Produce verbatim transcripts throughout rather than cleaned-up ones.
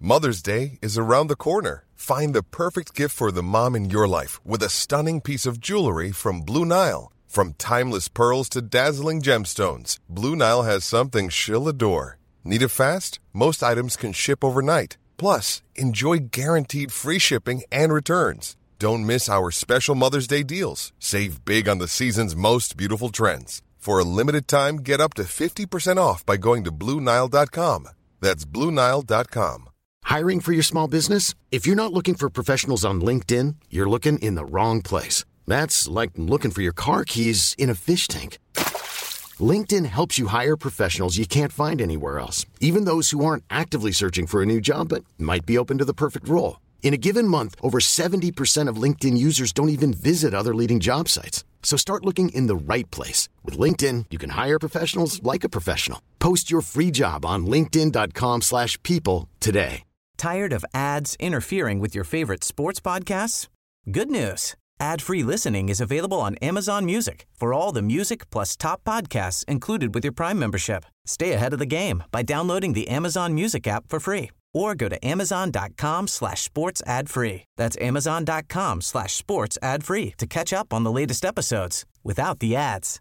Mother's Day is around the corner. Find the perfect gift for the mom in your life with a stunning piece of jewelry from Blue Nile. From timeless pearls to dazzling gemstones, Blue Nile has something she'll adore. Need it fast? Most items can ship overnight. Plus, enjoy guaranteed free shipping and returns. Don't miss our special Mother's Day deals. Save big on the season's most beautiful trends. For a limited time, get up to fifty percent off by going to Blue Nile dot com. That's Blue Nile dot com. Hiring for your small business? If you're not looking for professionals on LinkedIn, you're looking in the wrong place. That's like looking for your car keys in a fish tank. LinkedIn helps you hire professionals you can't find anywhere else, even those who aren't actively searching for a new job but might be open to the perfect role. In a given month, over seventy percent of LinkedIn users don't even visit other leading job sites. So start looking in the right place. With LinkedIn, you can hire professionals like a professional. Post your free job on linkedin dot com slash people today. Tired of ads interfering with your favorite sports podcasts? Good news. Ad-free listening is available on Amazon Music for all the music plus top podcasts included with your Prime membership. Stay ahead of the game by downloading the Amazon Music app for free or go to amazon dot com slash sports ad free. That's amazon dot com slash sports ad free to catch up on the latest episodes without the ads.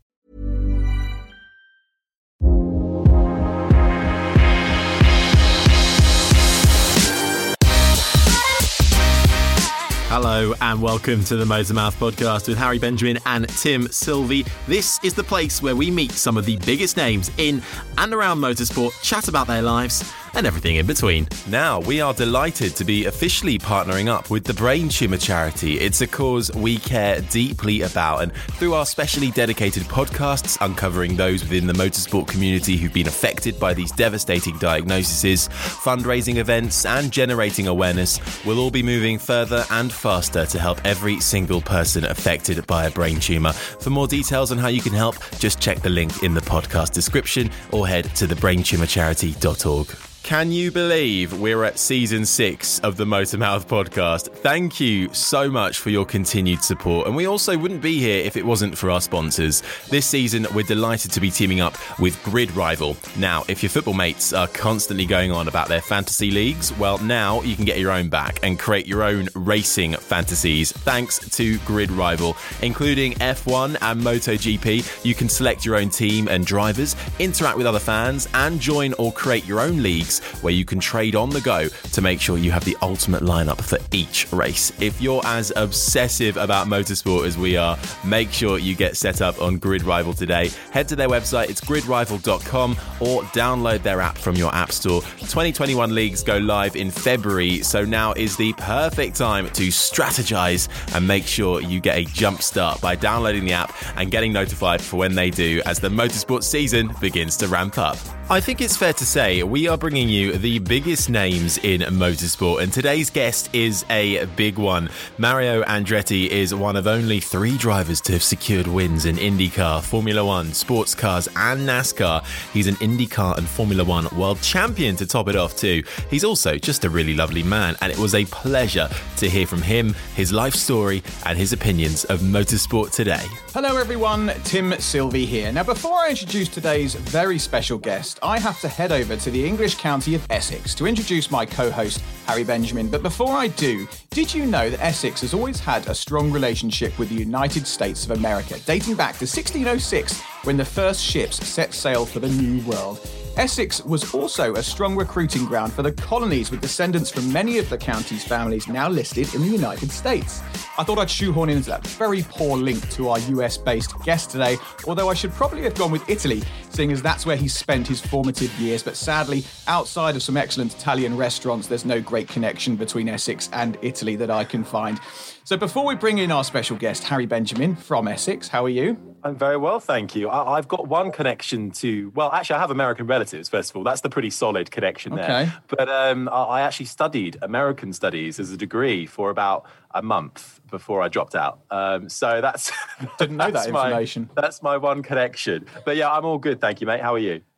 Hello and welcome to the Motormouth podcast with Harry Benjamin and Tim Sylvie. This is the place where we meet some of the biggest names in and around motorsport, chat about their lives and everything in between. Now, we are delighted to be officially partnering up with the Brain Tumour Charity. It's a cause we care deeply about, and through our specially dedicated podcasts uncovering those within the motorsport community who've been affected by these devastating diagnoses, fundraising events and generating awareness, we'll all be moving further and faster to help every single person affected by a brain tumour. For more details on how you can help, just check the link in the podcast description or head to the brain tumour charity dot org. Can you believe we're at season six of the Motormouth podcast? Thank you so much for your continued support. And we also wouldn't be here if it wasn't for our sponsors. This season, we're delighted to be teaming up with Grid Rival. Now, if your football mates are constantly going on about their fantasy leagues, well, now you can get your own back and create your own racing fantasies thanks to Grid Rival, including F one and MotoGP. You can select your own team and drivers, interact with other fans, and join or create your own leagues where you can trade on the go to make sure you have the ultimate lineup for each race. If you're as obsessive about motorsport as we are, make sure you get set up on Grid Rival today. Head to their website, it's grid rival dot com, or download their app from your app store. twenty twenty-one leagues go live in February, so now is the perfect time to strategize and make sure you get a jump start by downloading the app and getting notified for when they do as the motorsport season begins to ramp up. I think it's fair to say we are bringing you the biggest names in motorsport, and today's guest is a big one. Mario Andretti is one of only three drivers to have secured wins in IndyCar, Formula One, sports cars and NASCAR. He's an IndyCar and Formula One world champion to top it off too. He's also just a really lovely man, and it was a pleasure to hear from him, his life story and his opinions of motorsport today. Hello everyone, Tim Sylvie here. Now before I introduce today's very special guest, I have to head over to the English county of Essex to introduce my co-host, Harry Benjamin. But before I do, did you know that Essex has always had a strong relationship with the United States of America, dating back to sixteen oh six, when the first ships set sail for the New World? Essex was also a strong recruiting ground for the colonies, with descendants from many of the county's families now listed in the United States. I thought I'd shoehorn into that very poor link to our U S-based guest today, although I should probably have gone with Italy, seeing as that's where he spent his formative years. But sadly, outside of some excellent Italian restaurants, there's no great connection between Essex and Italy that I can find. So before we bring in our special guest, Harry Benjamin from Essex, how are you? I'm very well, thank you. I- I've got one connection to, well, actually I have American relatives, first of all. That's the pretty solid connection there. Okay. But um, I-, I actually studied American studies as a degree for about a month before I dropped out. Um, so that's... Didn't know that's that my, information. That's my one connection. But yeah, I'm all good, thank you, mate. How are you?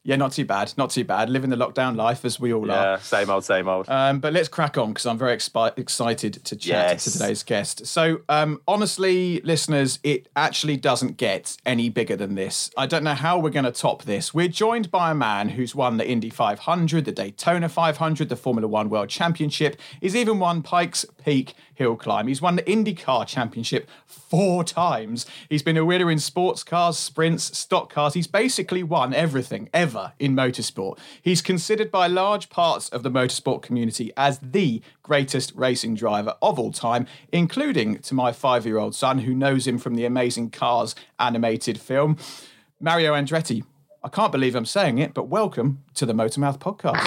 Yeah, not too bad. Not too bad. Living the lockdown life as we all yeah, are. Yeah, same old, same old. Um, but let's crack on because I'm very expi- excited to chat yes. to today's guest. So um, honestly, listeners, it actually doesn't get any bigger than this. I don't know how we're going to top this. We're joined by a man who's won the Indy five hundred, the Daytona five hundred, the Formula One World Championship. He's even won Pikes Peak Hill Climb. He's won the IndyCar Championship four times. He's been a winner in sports cars, sprints, stock cars. He's basically won everything ever in motorsport. He's considered by large parts of the motorsport community as the greatest racing driver of all time, including to my five-year-old son who knows him from the Amazing Cars animated film. Mario Andretti. I can't believe I'm saying it, but welcome to the Motormouth podcast.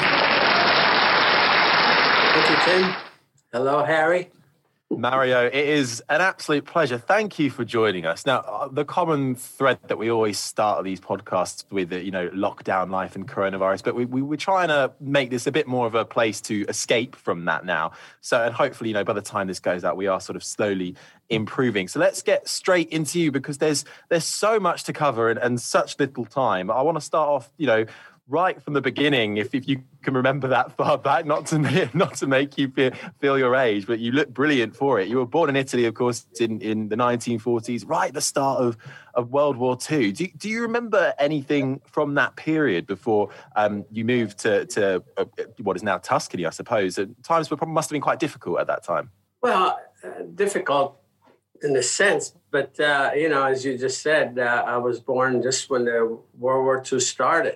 Thank you, Tim. Hello, Harry. Mario, it is an absolute pleasure. Thank you for joining us. Now, uh, the common thread that we always start these podcasts with, uh, you know, lockdown life and coronavirus, but we, we, we're trying to make this a bit more of a place to escape from that now. So, and hopefully, you know, by the time this goes out, we are sort of slowly improving. So let's get straight into you because there's there's so much to cover and, and such little time. I want to start off, you know, right from the beginning, if, if you can remember that far back, not to not to make you feel, feel your age, but you look brilliant for it. You were born in Italy, of course, in, in the nineteen forties, right at the start of, of World War Two. Do, do you remember anything from that period before um, you moved to, to uh, what is now Tuscany, I suppose? Times were probably must have been quite difficult at that time. Well, uh, difficult in a sense, but, uh, you know, as you just said, uh, I was born just when the World War Two started.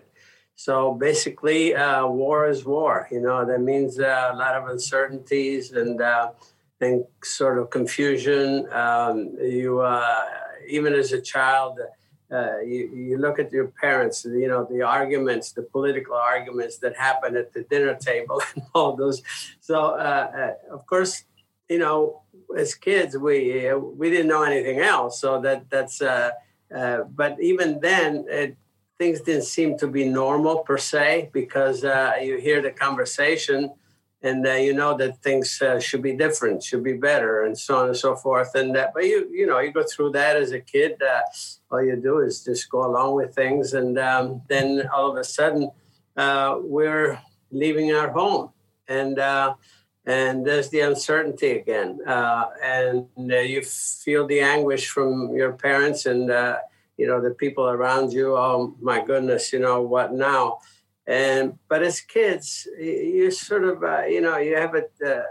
So basically, uh, war is war. You know, that means uh, a lot of uncertainties and uh, and sort of confusion. Um, you uh, even as a child, uh, you, you look at your parents. You know, the arguments, the political arguments that happen at the dinner table, and all those. So uh, uh, of course, you know, as kids, we uh, we didn't know anything else. So that that's. Uh, uh, but even then, it. Things didn't seem to be normal per se because uh, you hear the conversation and uh, you know that things uh, should be different, should be better, and so on and so forth. And that, but you you know you go through that as a kid. Uh, all you do is just go along with things, and um, then all of a sudden uh, we're leaving our home, and uh, and there's the uncertainty again, uh, and uh, you feel the anguish from your parents and. Uh, You know, the people around you, oh, my goodness, you know, what now? And but as kids, you sort of, uh, you know, you have it, uh,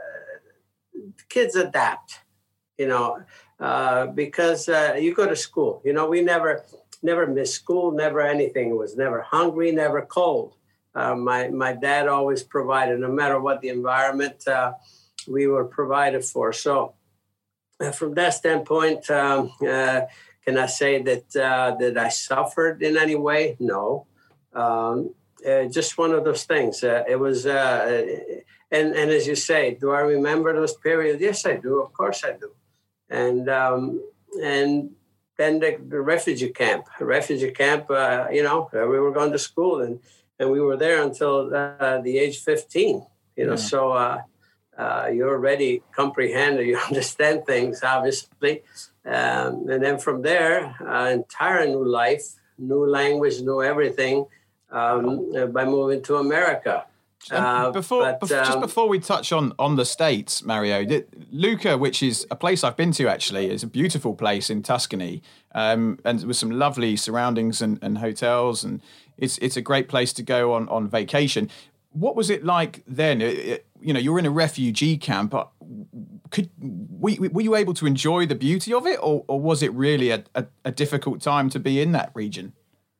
kids adapt, you know, uh, because uh, you go to school. You know, we never, never missed school, never anything. It was never hungry, never cold. Uh, my, my dad always provided, no matter what the environment, uh, we were provided for. So uh, from that standpoint, um, uh, Can I say that uh, that I suffered in any way? No. Um, uh, just one of those things. Uh, it was, uh, and, and as you say, do I remember those periods? Yes, I do. Of course I do. And um, and then the, the refugee camp, refugee camp, uh, you know, we were going to school and, and we were there until uh, the age fifteen, you know, yeah. so uh, uh, you already comprehend or you understand things, obviously. Um, and then from there, uh, entire new life, new language, new everything um, uh, by moving to America. Uh, before, but, before um, just before we touch on, on the States, Mario, Lucca, which is a place I've been to actually, is a beautiful place in Tuscany, um, and with some lovely surroundings and, and hotels, and it's it's a great place to go on, on vacation. What was it like then? It, it, you know, you were in a refugee camp. Could were, were you able to enjoy the beauty of it, or, or was it really a, a, a difficult time to be in that region?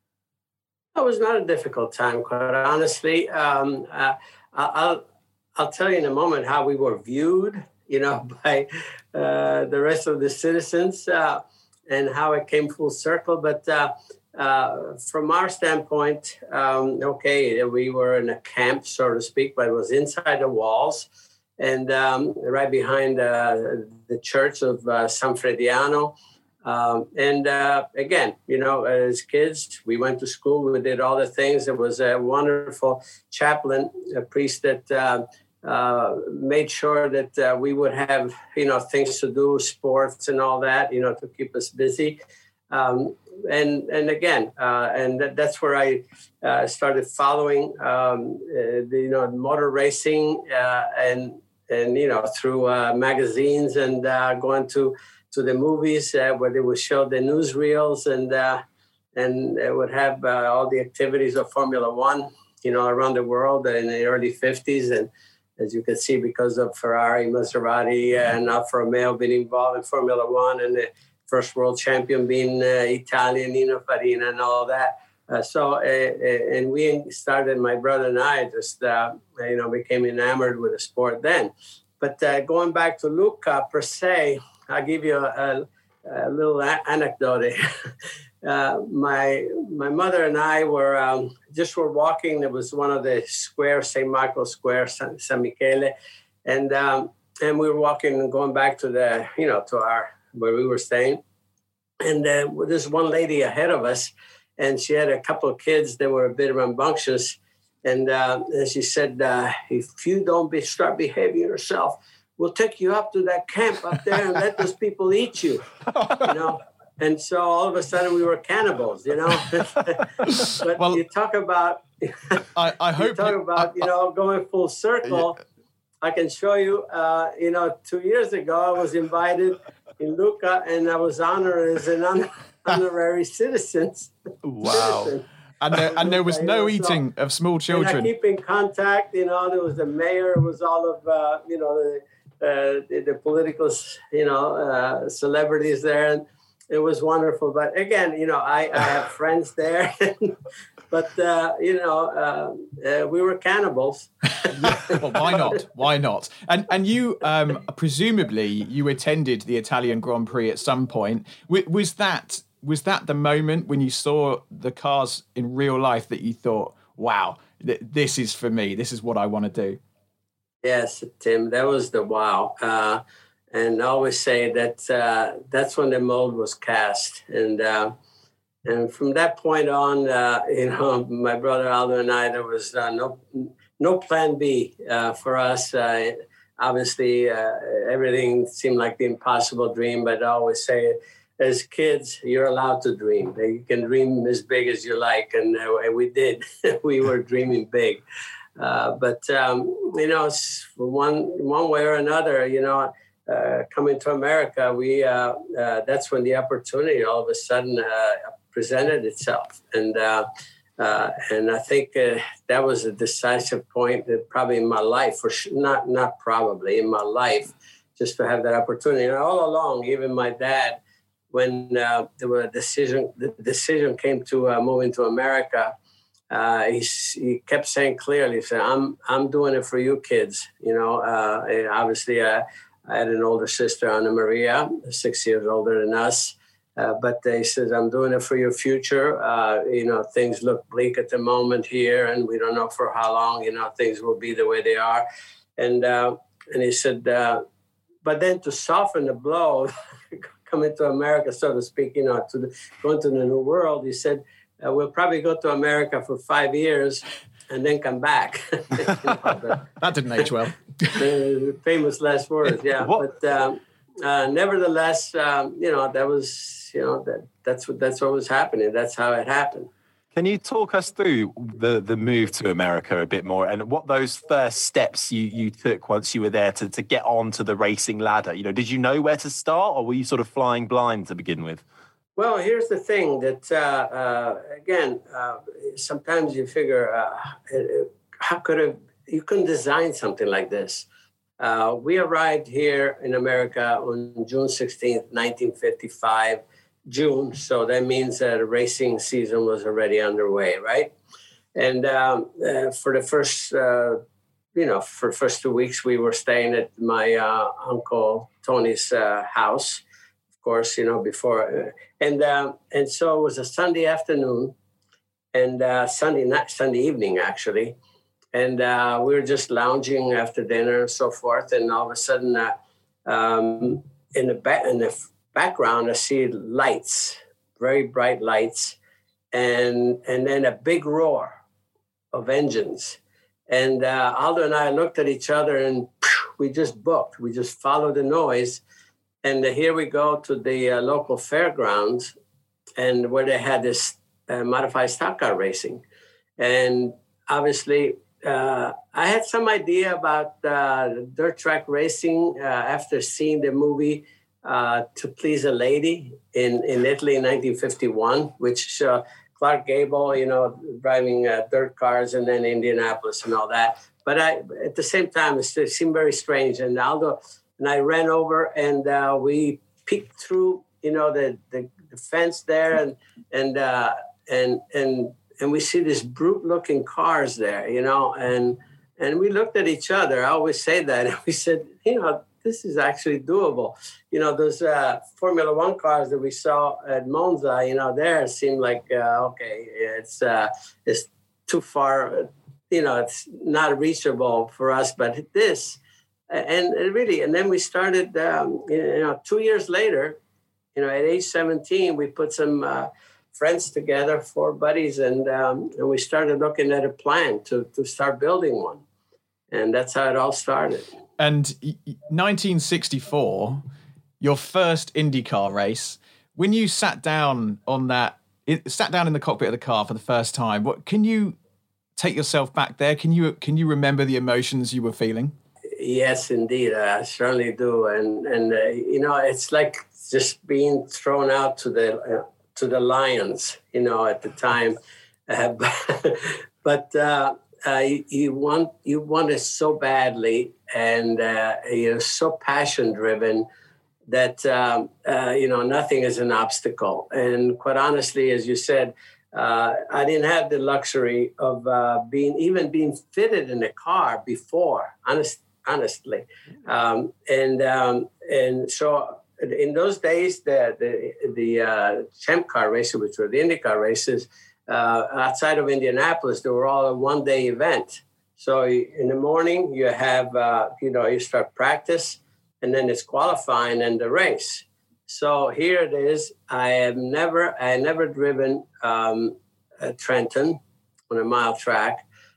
It was not a difficult time, quite honestly. Um, uh, I'll I'll tell you in a moment how we were viewed, you know, by uh, the rest of the citizens, uh, and how it came full circle. But uh, uh, from our standpoint, um, okay, we were in a camp, so to speak, but it was inside the walls. And um, right behind uh, the church of uh, San Frediano. Um, and uh, again, you know, as kids, we went to school, we did all the things. There was a wonderful chaplain, a priest that uh, uh, made sure that uh, we would have, you know, things to do, sports and all that, you know, to keep us busy. Um, and and again, uh, and that, that's where I uh, started following, um, uh, the, you know, motor racing, uh, and and you know, through uh, magazines and uh, going to to the movies uh, where they would show the newsreels, and uh, and it would have uh, all the activities of Formula One, you know, around the world in the early fifties. And as you can see, because of Ferrari, Maserati, and Alfa Romeo being involved in Formula One, and the first world champion being uh, Italian, Nino Farina, and all that. Uh, so, uh, uh, and we started, my brother and I just, uh, you know, became enamored with the sport then. But uh, going back to Luca per se, I'll give you a, a, a little a- anecdote. uh, my my mother and I were um, just were walking. There was one of the squares, Saint Michael's Square, San, San Michele, and um, and we were walking and going back to the, you know, to our, where we were staying. And uh, there's one lady ahead of us, and she had a couple of kids that were a bit rambunctious. And, uh, and she said, uh, if you don't be, start behaving yourself, we'll take you up to that camp up there and let those people eat you, you know. And so all of a sudden we were cannibals, you know. But well, you talk about, I, I hope you talk you, about, I, you know, going full circle. Yeah. I can show you, uh, you know, two years ago I was invited in Lucca, and I was honored as an honor, honorary citizen. Wow. Citizen. And there, and there was no eating of small children. And I keep in contact, you know, there was the mayor, it was all of, uh, you know, the, uh, the, the political, you know, uh, celebrities there. And it was wonderful. But again, you know, I, I have friends there. But, uh, you know, uh, uh, we were cannibals. Well, why not? Why not? And and you, um, presumably, you attended the Italian Grand Prix at some point. Was that was that the moment when you saw the cars in real life that you thought, wow, th- this is for me. This is what I want to do? Yes, Tim, that was the wow. Uh, and I always say that uh, that's when the mold was cast. And uh, and from that point on, uh, you know, my brother Aldo and I, there was uh, no no plan B uh, for us. Uh, obviously, uh, everything seemed like the impossible dream, but I always say, as kids, you're allowed to dream. You can dream as big as you like, and uh, we did. We were dreaming big. Uh, but, um, you know, one one way or another, you know, uh, coming to America, we uh, uh, that's when the opportunity all of a sudden uh, presented itself. And uh, uh, and I think uh, that was a decisive point that probably in my life, for sure, not, not probably, in my life, just to have that opportunity. And all along, even my dad, when uh, the decision the decision came to uh, move into America, uh, he, he kept saying clearly, he said, I'm I'm doing it for you kids. You know, uh, and obviously uh, I had an older sister, Anna Maria, six years older than us. Uh, but he says, I'm doing it for your future. Uh, you know, things look bleak at the moment here, and we don't know for how long, you know, things will be the way they are. And, uh, and he said, uh, but then to soften the blow, coming to America, so to speak, you know, to the, going to the new world, he said, uh, we'll probably go to America for five years and then come back. You know, the, that didn't age well. The famous last words, yeah. What? But um, uh, nevertheless, um, you know, that was, you know, that that's what that's what was happening. That's how it happened. Can you talk us through the, the move to America a bit more, and what those first steps you, you took once you were there to, to get onto the racing ladder? You know, did you know where to start, or were you sort of flying blind to begin with? Well, here's the thing that, uh, uh, again, uh, sometimes you figure, uh, how could have, you couldn't design something like this. Uh, we arrived here in America on June sixteenth, nineteen fifty-five, June. So that means that the racing season was already underway, right? And um, uh, for the first, uh, you know, for the first two weeks, we were staying at my uh, Uncle Tony's uh, house, of course, you know, before. Uh, and uh, and so it was a Sunday afternoon and uh, Sunday night, Sunday evening, actually. And uh, we were just lounging after dinner and so forth. And all of a sudden, uh, um, in the back, in the background, I see lights, very bright lights, and and then a big roar of engines. And uh, Aldo and I looked at each other, and we just booked. We just followed the noise. And uh, here we go to the uh, local fairgrounds. and where they had this uh, modified stock car racing. And obviously, uh, I had some idea about uh, dirt track racing uh, after seeing the movie uh, To Please a Lady in, in Italy in nineteen fifty-one, which uh, Clark Gable, you know, driving uh, dirt cars, and then Indianapolis and all that. But I, at the same time, it seemed very strange. And Aldo and I ran over, and uh, we peeked through, you know, the, the, the fence there, and and uh, and and and we see these brute-looking cars there, you know, and and we looked at each other. I always say that, and we said, you know, this is actually doable. You know, those uh, Formula One cars that we saw at Monza, you know, there seemed like uh, okay, it's uh, it's too far. You know, it's not reachable for us, but this, and it really, and then we started, um, you know, two years later, you know, at age seventeen, we put some uh, friends together, four buddies, and um, and we started looking at a plan to to start building one. And that's how it all started. And nineteen sixty-four, your first IndyCar race, when you sat down on that, it, sat down in the cockpit of the car for the first time, what can you take yourself back there? Can you can you remember the emotions you were feeling? Yes, indeed, I certainly do. And and uh, you know, it's like just being thrown out to the uh, to the lions, you know, at the time. Uh, but but uh, uh, you, you want you want it so badly, and uh, you're so passion driven that um, uh, you know, nothing is an obstacle. And quite honestly, as you said, Uh, I didn't have the luxury of uh, being even being fitted in a car before, honest, honestly, um, and um, and so in those days, the the, the uh, Champ Car races, which were the IndyCar races, uh, outside of Indianapolis, they were all a one-day event. So in the morning, you have uh, you know you start practice, and then it's qualifying and the race. So here it is. I have never, I had never driven um, a Trenton on a mile track.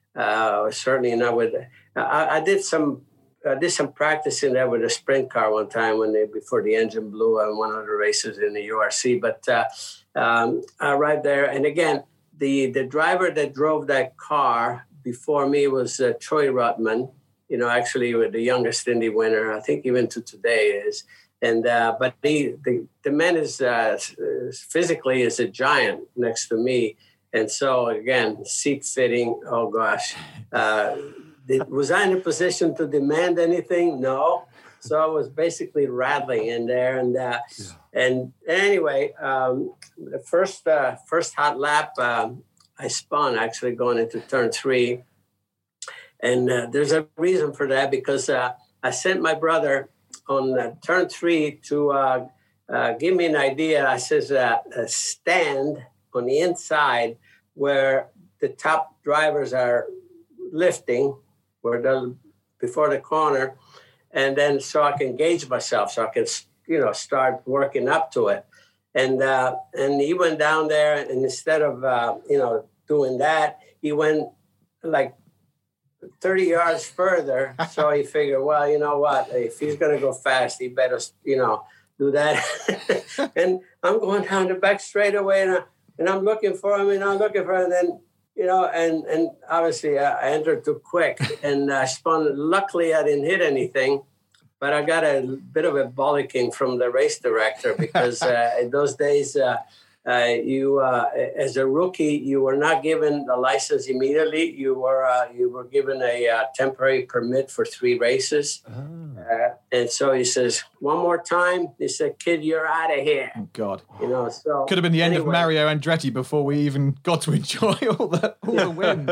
Uh, certainly not with. I, I did some, I did some practicing there with a sprint car one time when they before the engine blew on one of the races in the U R C. But uh, um, I arrived there, and again, the the driver that drove that car before me was uh, Troy Ruttman. You know, actually, the youngest Indy winner, I think, even to today is. And uh, but he, the the man is uh, physically is a giant next to me, and so again, seat fitting. Oh gosh, uh, did, was I in a position to demand anything? No. So I was basically rattling in there, and uh, yeah. and anyway, um, the first uh, first hot lap, um, I spun actually going into turn three, and uh, there's a reason for that because uh, I sent my brother on uh, turn three to uh, uh, give me an idea. I says uh, a stand on the inside where the top drivers are lifting, where they're before the corner, and then so I can gauge myself, so I can you know start working up to it. And uh, and he went down there, and instead of uh, you know doing that, he went like thirty yards further. So he figured, well, you know what? If he's going to go fast, he better, you know, do that. And I'm going down the back straightaway, and, I, and I'm looking for him, and I'm looking for him. And then, you know, and, and obviously I entered too quick, and I spun. Luckily, I didn't hit anything, but I got a bit of a bollocking from the race director because uh, in those days, uh, Uh, you, uh, as a rookie, you were not given the license immediately. You were uh, you were given a uh, temporary permit for three races. Oh. Uh, and so he says, one more time. He said, kid, you're out of here. Oh, God. You know, so could have been the end anyway. of Mario Andretti before we even got to enjoy all the, all the wins.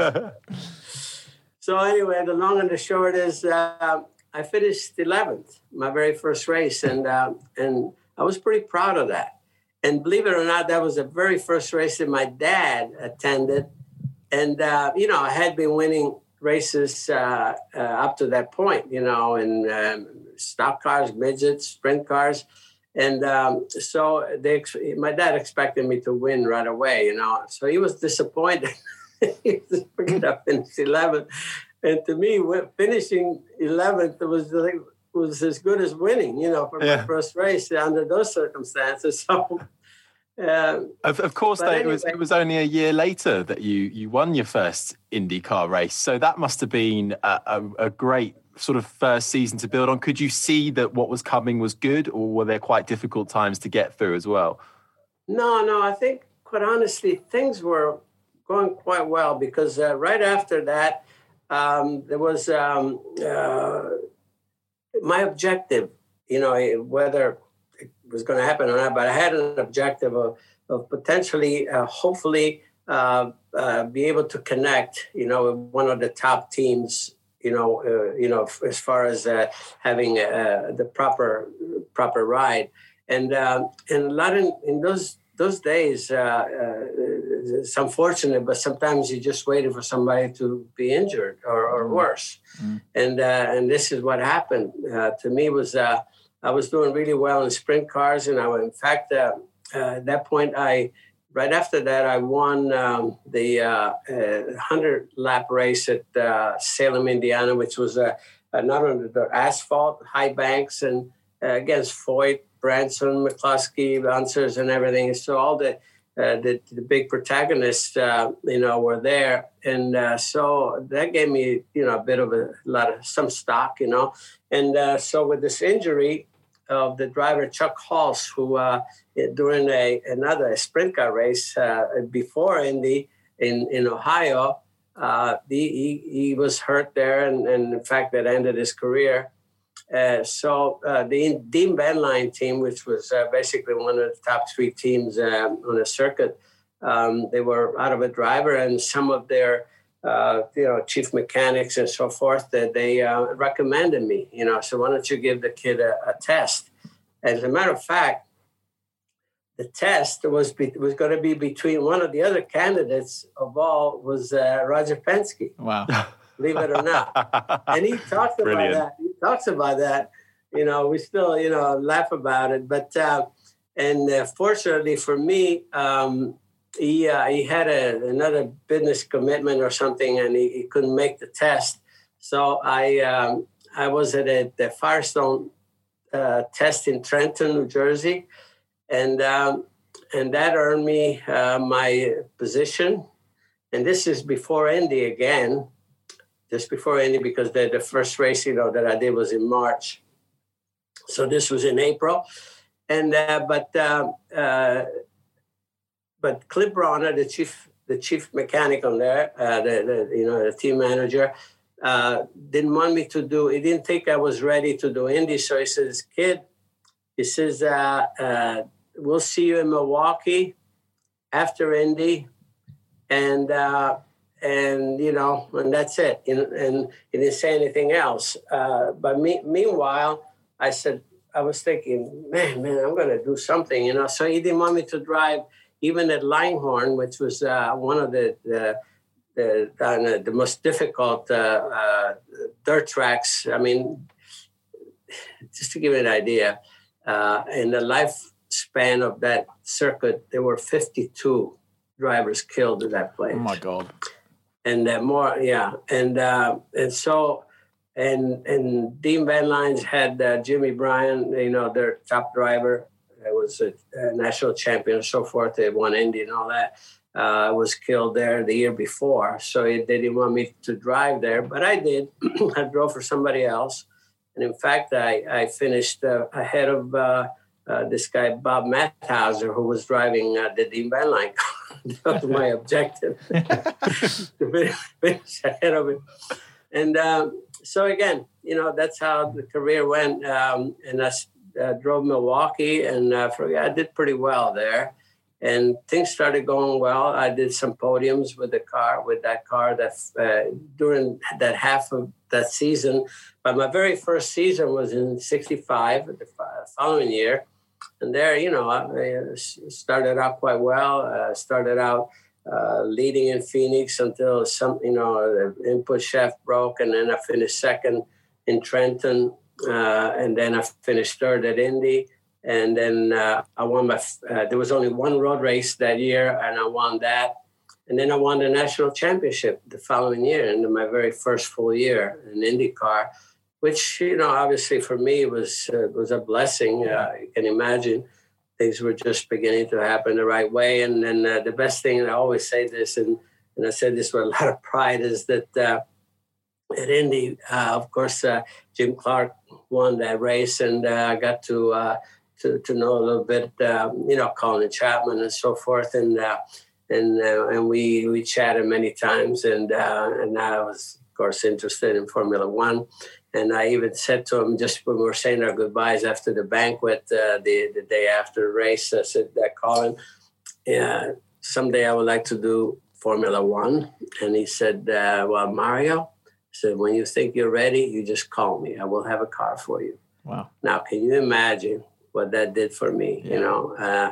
So anyway, the long and the short is uh, I finished eleventh, my very first race. And uh, and I was pretty proud of that. And believe it or not, that was the very first race that my dad attended. And, uh, you know, I had been winning races uh, uh, up to that point, you know, in um, stock cars, midgets, sprint cars. And um, so they, my dad expected me to win right away, you know. So he was disappointed. He was freaking up in eleventh. And to me, finishing eleventh was like, was as good as winning, you know, for yeah. my first race under those circumstances. So Uh, of, of course, though, anyway. it was it was only a year later that you you won your first IndyCar race. So that must have been a, a, a great sort of first season to build on. Could you see that what was coming was good, or were there quite difficult times to get through as well? No, no, I think, quite honestly, things were going quite well because uh, right after that, um, there was um, uh, my objective, you know, whether it was going to happen or not, but I had an objective of, of potentially, uh, hopefully, uh, uh, be able to connect, you know, with one of the top teams, you know, uh, you know, as far as uh, having uh, the proper proper ride, and uh, and a lot in, in those those days, uh, uh, it's unfortunate, but sometimes you just waited for somebody to be injured or, or worse, mm. and uh, and this is what happened uh, to me. Was uh, I was doing really well in sprint cars, and I in fact uh, uh, at that point I. Right after that, I won um, the uh, uh, hundred lap race at uh, Salem, Indiana, which was uh, not on the asphalt, high banks, and uh, against Foyt, Branson, McCluskey, Lancers, and everything. So all the uh, the, the big protagonists, uh, you know, were there, and uh, so that gave me, you know, a bit of a lot of some stock, you know, and uh, so with this injury of the driver Chuck Hulse, who uh, during a another sprint car race uh, before Indy in in Ohio, uh, he, he he was hurt there, and, and in fact that ended his career. Uh, so uh, the Dean Van Line team, which was uh, basically one of the top three teams uh, on the circuit, um, they were out of a driver, and some of their Uh, you know, chief mechanics and so forth, that they uh, recommended me, you know, so why don't you give the kid a, a test? As a matter of fact, the test was be, was going to be between one of the other candidates of all was uh, Roger Penske. Wow. Believe it or not. And he talks about Brilliant. that. He talks about that. You know, we still, you know, laugh about it. But, uh, and uh, fortunately for me, um, He uh, he had a, another business commitment or something, and he, he couldn't make the test. So I um, I was at a, the Firestone uh, test in Trenton, New Jersey, and um, and that earned me uh, my position. And this is before Indy again, just before Indy, because the the first race, you know, that I did was in March. So this was in April, and uh, but. Uh, uh, But Clip Bronner, the chief, the chief mechanic on there, uh, the, the you know the team manager, uh, didn't want me to do. He didn't think I was ready to do Indy, so he says, "Kid," he says, uh, uh, "we'll see you in Milwaukee after Indy, and uh, and you know, and that's it." And, and he didn't say anything else. Uh, but me, meanwhile, I said, I was thinking, man, man, I'm going to do something, you know. So he didn't want me to drive. Even at Langhorne, which was uh, one of the the, the, the, the most difficult uh, uh, dirt tracks. I mean, just to give you an idea, uh, in the lifespan of that circuit, there were fifty-two drivers killed in that place. Oh my God! And uh, more, yeah, and uh, and so and and Dean Van Lines had uh, Jimmy Bryan, you know, their top driver. I was a, a national champion and so forth. They won Indy and all that. Uh, was killed there the year before. So they didn't want me to drive there, but I did. I drove for somebody else. And in fact, I, I finished uh, ahead of uh, uh, this guy, Bob Mathauser, who was driving uh, the Dean Van Line car. That was my objective, to finish ahead of him. And um, so again, you know, that's how the career went. Um, and that's, Uh, drove Milwaukee, and uh, for, I did pretty well there. And things started going well. I did some podiums with the car, with that car that uh, during that half of that season. But my very first season was in sixty-five, the following year. And there, you know, I started out quite well. Uh, started out uh, leading in Phoenix until some, you know, the input shaft broke, and then I finished second in Trenton. Uh, and then I finished third at Indy, and then uh, I won my. Uh, there was only one road race that year, and I won that. And then I won the national championship the following year, in my very first full year in IndyCar, which, you know, obviously for me was uh, was a blessing. Uh, you can imagine things were just beginning to happen the right way. And then uh, the best thing, and I always say this, and, and I said this with a lot of pride, is that uh, at Indy, uh, of course, uh, Jim Clark won that race, and uh, I got to, uh, to to know a little bit, uh, you know, Colin Chapman and so forth, and uh, and uh, and we we chatted many times, and uh, and I was, of course, interested in Formula One, and I even said to him just when we were saying our goodbyes after the banquet, uh, the the day after the race, I said, that Colin, yeah, someday I would like to do Formula One, and he said, uh, well, Mario. So when you think you're ready, you just call me. I will have a car for you. Wow. Now, can you imagine what that did for me? Yeah. You know, uh,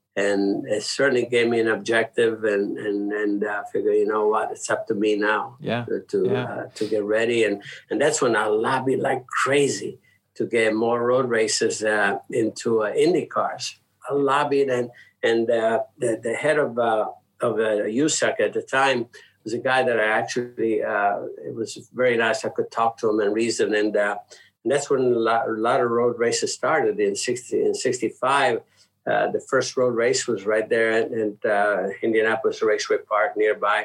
and it certainly gave me an objective, and and and uh, figure, you know what, it's up to me now. Yeah. To to, yeah. Uh, to get ready, and and that's when I lobbied like crazy to get more road races uh, into uh, Indy cars. I lobbied, and and uh, the the head of uh, of uh, U S A C at the time was a guy that I actually, uh, it was very nice. I could talk to him and reason. And, uh, and that's when a lot, a lot of road races started in sixty, in sixty-five. Uh, the first road race was right there at, at uh, Indianapolis Raceway Park nearby,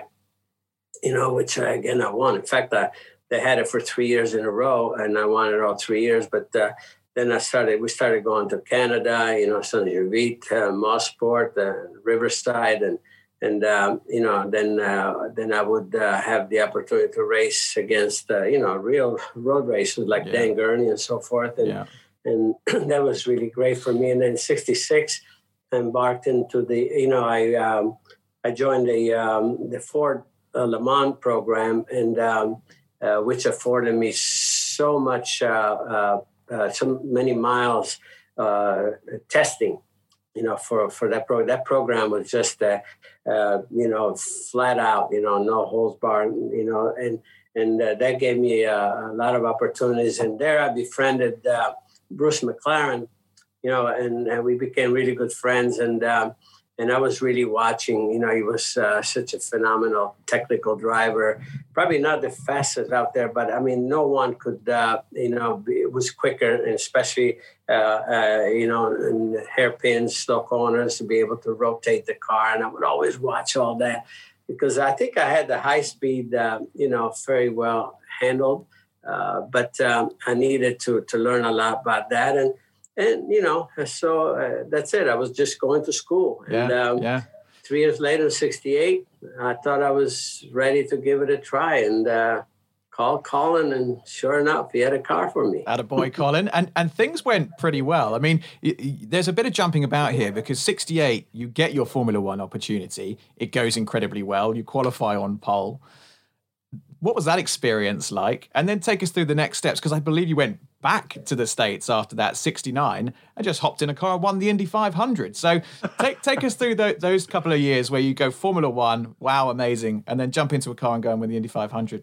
you know, which, uh, again, I won. In fact, I, they had it for three years in a row, and I won it all three years. But uh, then I started, we started going to Canada, you know, Saint-Gervais, uh, Mosport, uh, Riverside, and And, um, you know, then uh, then I would uh, have the opportunity to race against, uh, you know, real road races like yeah. Dan Gurney and so forth. And, yeah. and that was really great for me. And then in sixty-six, I embarked into the, you know, I um, I joined the, um, the Ford uh, Le Mans program, and um, uh, which afforded me so much, uh, uh, uh, so many miles uh, testing. You know, for, for that program, that program was just, uh, uh, you know, flat out, you know, no holds barred, you know, and and uh, that gave me uh, a lot of opportunities. And there I befriended uh, Bruce McLaren, you know, and, and we became really good friends. And um, and I was really watching, you know, he was uh, such a phenomenal technical driver, probably not the fastest out there, but I mean, no one could, uh, you know, be, it was quicker, and especially, uh, uh, you know, in hairpins, slow corners, to be able to rotate the car. And I would always watch all that because I think I had the high speed, uh, you know, very well handled. Uh, but um, I needed to to learn a lot about that. And, And, you know, so uh, that's it. I was just going to school. And yeah, um, yeah. three years later, sixty-eight, I thought I was ready to give it a try, and uh, called Colin, and sure enough, he had a car for me. Attaboy, Colin. And and things went pretty well. I mean, y- y- there's a bit of jumping about here because sixty-eight, you get your Formula One opportunity. It goes incredibly well. You qualify on pole. What was that experience like? And then take us through the next steps, because I believe you went back to the States after that, sixty-nine, and just hopped in a car and won the Indy five hundred. So take take us through the, those couple of years where you go Formula One, wow, amazing, and then jump into a car and go and win the Indy five hundred.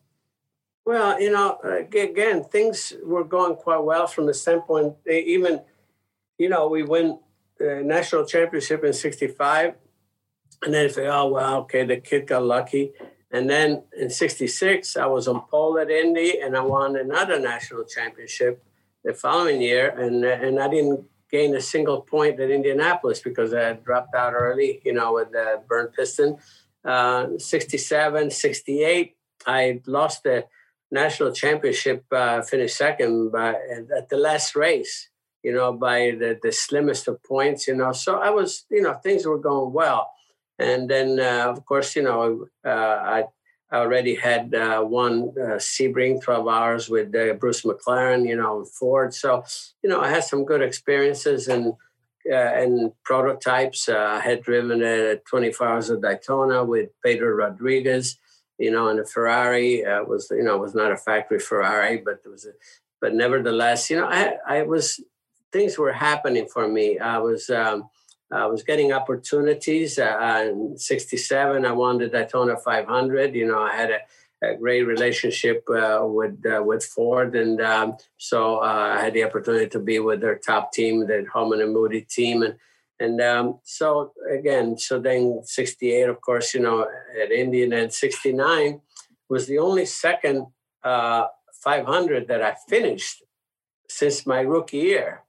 Well, you know, again, things were going quite well from the standpoint, even, you know, we win the national championship in sixty-five, and then you say, oh, well, okay, the kid got lucky. And then in sixty-six, I was on pole at Indy, and I won another national championship the following year. And and I didn't gain a single point at Indianapolis because I had dropped out early, you know, with the burnt piston. Uh, sixty-seven, sixty-eight, I lost the national championship, uh, finished second by, at the last race, you know, by the, the slimmest of points, you know. So I was, you know, things were going well. And then, uh, of course, you know, uh, I already had uh, won uh, Sebring twelve hours with uh, Bruce McLaren, you know, Ford. So, you know, I had some good experiences and uh, and prototypes. Uh, I had driven uh, twenty-four hours of Daytona with Pedro Rodriguez, you know, in a Ferrari. Uh, was, you know, it was not a factory Ferrari, but it was, a, but nevertheless, you know, I, I was, things were happening for me. I was, um, I was getting opportunities. Uh, in sixty-seven, I won the Daytona five hundred. You know, I had a, a great relationship uh, with uh, with Ford, and um, so uh, I had the opportunity to be with their top team, the Holman and Moody team, and and um, so again, so then sixty-eight, of course, you know, at Indy, and then sixty-nine was the only second uh, five hundred that I finished since my rookie year.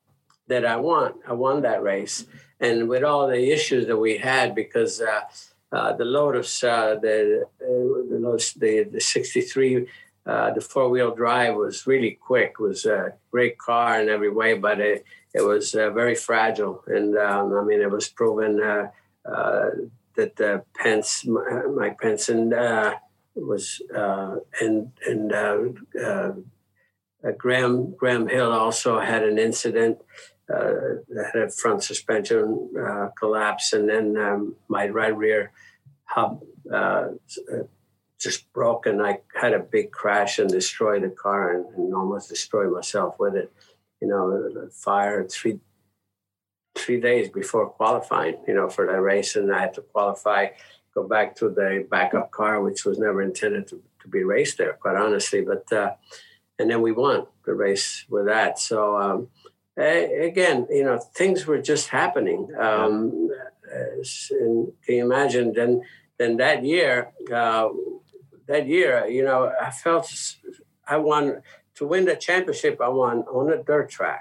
that I won. I won that race. And with all the issues that we had, because uh, uh, the Lotus, uh, the, uh, the Lotus, the, the sixty-three, uh, the four-wheel drive was really quick. It was a great car in every way, but it, it was uh, very fragile. And um, I mean, it was proven uh, uh, that uh, Pence, Mike Pence, and uh, was uh, and and uh, uh, uh, Graham Graham Hill also had an incident. Uh, had a front suspension uh, collapse, and then um, my right rear hub uh, just broke, and I had a big crash and destroyed the car, and, and almost destroyed myself with it. You know, fire three three days before qualifying, you know, for that race, and I had to qualify, go back to the backup car, which was never intended to, to be raced there, quite honestly. But uh, and then we won the race with that. So. Um, Again, you know, things were just happening. Um, and can you imagine? Then, then that year, uh, that year, you know, I felt I won to win the championship. I won on a dirt track.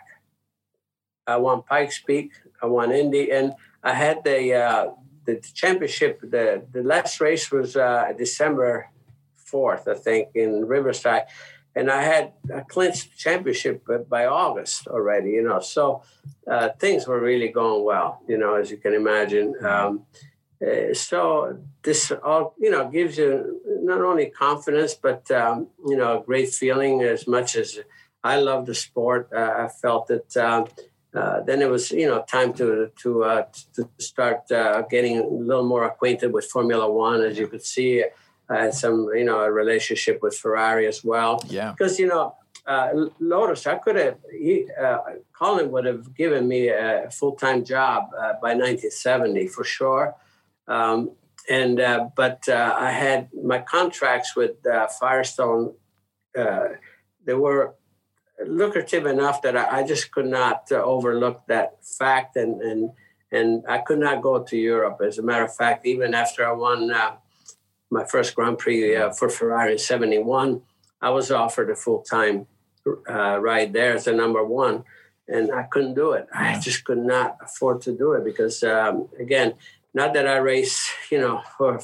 I won Pikes Peak. I won Indy, and I had the uh, the championship. The the last race was uh, December fourth, I think, in Riverside. And I had a clinched championship by August already, you know. So uh, things were really going well, you know, as you can imagine. Um, uh, so this all, you know, gives you not only confidence, but, um, you know, a great feeling. As much as I love the sport, uh, I felt that uh, uh, then it was, you know, time to to, uh, to start uh, getting a little more acquainted with Formula One, as you could see. I had some, you know, a relationship with Ferrari as well. Yeah. Because, you know, uh, Lotus, I could have, he, uh, Colin would have given me a full-time job uh, by nineteen seventy for sure. Um, and, uh, but uh, I had my contracts with uh, Firestone. Uh, they were lucrative enough that I, I just could not uh, overlook that fact. And, and, and I could not go to Europe. As a matter of fact, even after I won uh, my first Grand Prix uh, for Ferrari in seventy-one, I was offered a full-time uh, ride there as a number one, and I couldn't do it. I just could not afford to do it because, um, again, not that I race, you know, for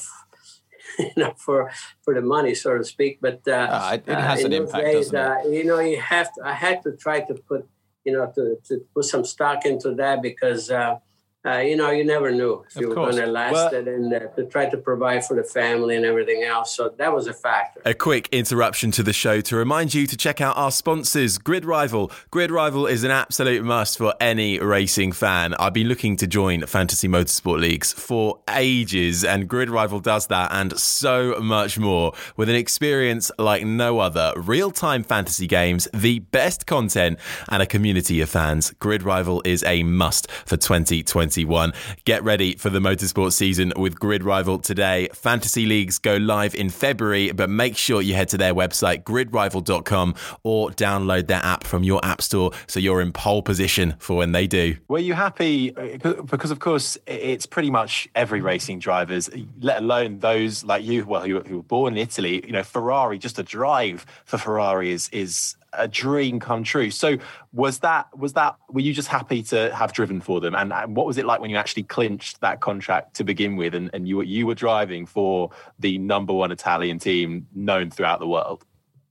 you know for for the money, so to speak, but uh, uh, it, it has uh, an impact, days, doesn't it? Uh, you know, you have to. I had to try to put, you know, to to put some stock into that because. Uh, Uh, you know, you never knew if of you were course. going to last well, it and uh, to try to provide for the family and everything else. So that was a factor. A quick interruption to the show to remind you to check out our sponsors, Grid Rival. Grid Rival is an absolute must for any racing fan. I've been looking to join fantasy motorsport leagues for ages, and Grid Rival does that and so much more with an experience like no other. Real-time fantasy games, the best content, and a community of fans. Grid Rival is a must for twenty twenty-one. Get ready for the motorsport season with Grid Rival today. Fantasy leagues go live in February, but make sure you head to their website, grid rival dot com, or download their app from your app store so you're in pole position for when they do. Were you happy? Because, of course, it's pretty much every racing drivers, let alone those like you, well, who were born in Italy. You know, Ferrari, just a drive for Ferrari is is a dream come true. So was that, was that, were you just happy to have driven for them? And, and what was it like when you actually clinched that contract to begin with and, and you, you were driving for the number one Italian team known throughout the world?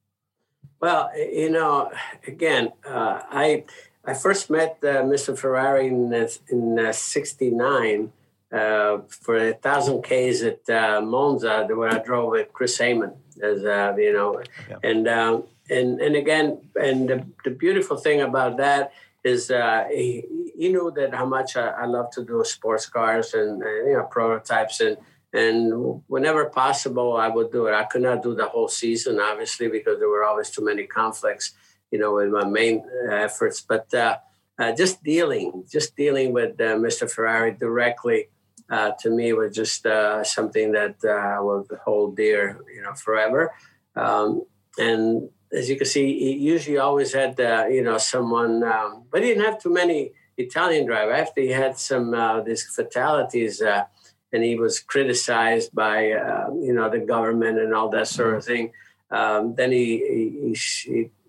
Well, you know, again, uh, I I first met uh, Mister Ferrari in, in uh, sixty-nine uh, for a thousand Ks at uh, Monza, where I drove with Chris Amon, as uh, you know, yeah. and um, and and again, and the, the beautiful thing about that is uh, he, he knew that how much I, I love to do sports cars and, and you know prototypes, and and whenever possible I would do it. I could not do the whole season, obviously, because there were always too many conflicts, you know, in my main efforts. But uh, uh, just dealing, just dealing with uh, Mister Ferrari directly. Uh, to me, was just uh, something that uh, I will hold dear, you know, forever. Um, and as you can see, he usually always had, uh, you know, someone, um, but he didn't have too many Italian drivers. After he had some uh, these fatalities, uh, and he was criticized by, uh, you know, the government and all that sort of thing. Um, then he he, he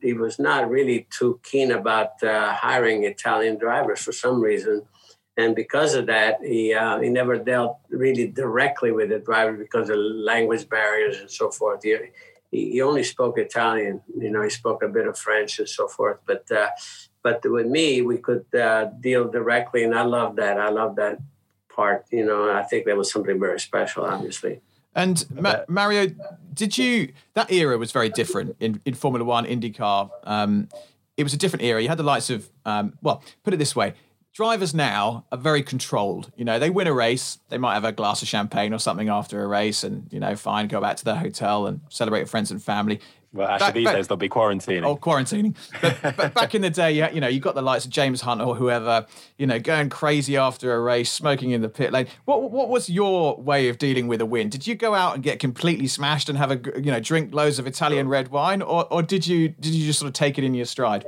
he was not really too keen about uh, hiring Italian drivers for some reason. And because of that, he uh, he never dealt really directly with the driver because of language barriers and so forth. He, he only spoke Italian, you know, he spoke a bit of French and so forth. But uh, but with me, we could uh, deal directly, and I love that. I love that part, you know. I think that was something very special, obviously. And Ma- Mario, did you, that era was very different in, in Formula One, IndyCar. Um, it was a different era. You had the likes of, um, well, put it this way, drivers now are very controlled. You know, they win a race, they might have a glass of champagne or something after a race and, you know, fine, go back to their hotel and celebrate with friends and family. Well, actually, back, these back, days they'll be quarantining. Oh, quarantining. But, but back in the day, you, you know, you got the likes of James Hunt or whoever, you know, going crazy after a race, smoking in the pit lane. What what was your way of dealing with a win? Did you go out and get completely smashed and have a, you know, drink loads of Italian red wine, or or did you did you just sort of take it in your stride?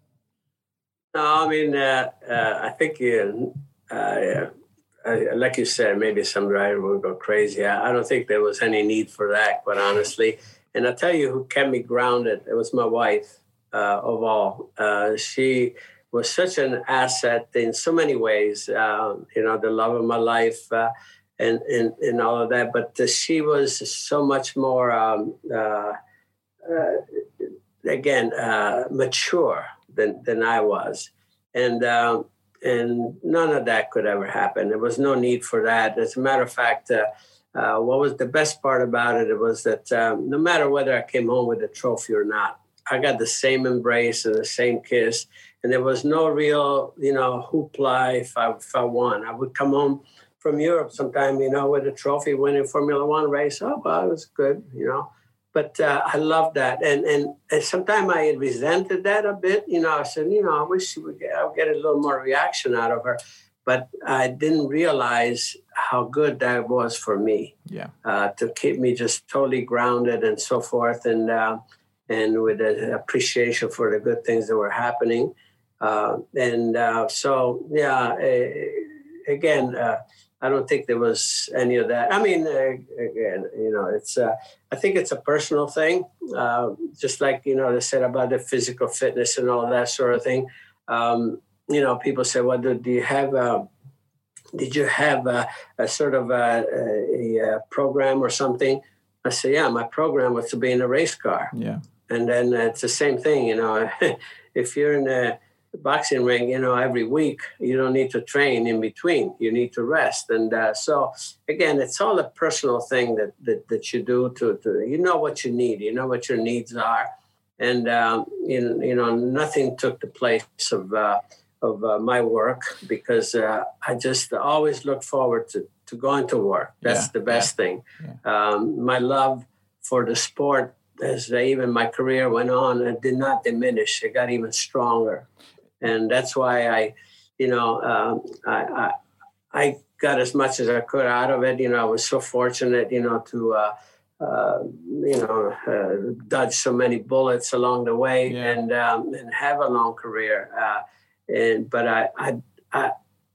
No, I mean, uh, uh, I think you, uh, uh, like you said, maybe some driver would go crazy. I, I don't think there was any need for that, quite honestly. And I'll tell you who kept me grounded. It was my wife, uh, of all. Uh, she was such an asset in so many ways, uh, you know, the love of my life uh, and, and, and all of that. But uh, she was so much more, um, uh, uh, again, uh, mature than, than I was. And um, and none of that could ever happen. There was no need for that. As a matter of fact, uh, Uh, what was the best part about it, it was that um, no matter whether I came home with a trophy or not, I got the same embrace and the same kiss. And there was no real, you know, hoopla if I, if I won. I would come home from Europe sometime, you know, with a trophy, winning Formula One race. Oh, well, it was good, you know. But uh, I loved that. And and, and sometimes I resented that a bit. You know, I said, you know, I wish she would get, I would get a little more reaction out of her. But I didn't realize how good that was for me. Yeah. Uh, to keep me just totally grounded and so forth, and uh, and with an appreciation for the good things that were happening. Uh, and uh, so, yeah, uh, again, uh, I don't think there was any of that. I mean, uh, again, you know, it's. Uh, I think it's a personal thing, uh, just like, you know, they said about the physical fitness and all that sort of thing. Um, You know, people say, well, do, do you have, a, did you have a, a sort of a, a, a program or something? I say, yeah, my program was to be in a race car. Yeah. And then it's the same thing, you know, if you're in a boxing ring, you know, every week, you don't need to train in between. You need to rest. And uh, so, again, it's all a personal thing that, that, that you do to, to, you know what you need, you know what your needs are. And, um, you, you know, nothing took the place of, uh, of uh, my work, because uh, I just always look forward to, to going to work. That's yeah, the best yeah, thing. Yeah. Um, my love for the sport, as even my career went on, it did not diminish. It got even stronger. And that's why I, you know, um, I, I, I got as much as I could out of it. You know, I was so fortunate, you know, to, uh, uh, you know, uh, dodge so many bullets along the way yeah. and um, and have a long career. Uh, And but I, I I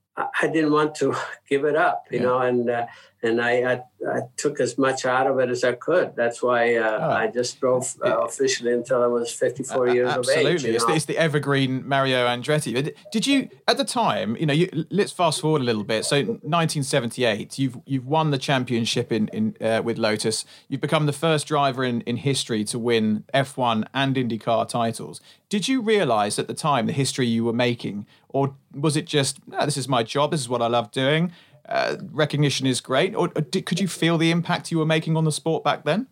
I didn't want to give it up, you yeah. know, and uh, and I, I I took as much out of it as I could. That's why uh, oh. I just drove uh, officially until I was fifty-four uh, years absolutely. of age. Absolutely, it's, it's the evergreen Mario Andretti. Did you at the time? You know, you, let's fast forward a little bit. So, nineteen seventy-eight, you've you've won the championship in in uh, with Lotus. You've become the first driver in in history to win F one and IndyCar titles. Did you realise at the time the history you were making, or was it just, oh, this is my job, this is what I love doing, uh, recognition is great, or, or did, could you feel the impact you were making on the sport back then?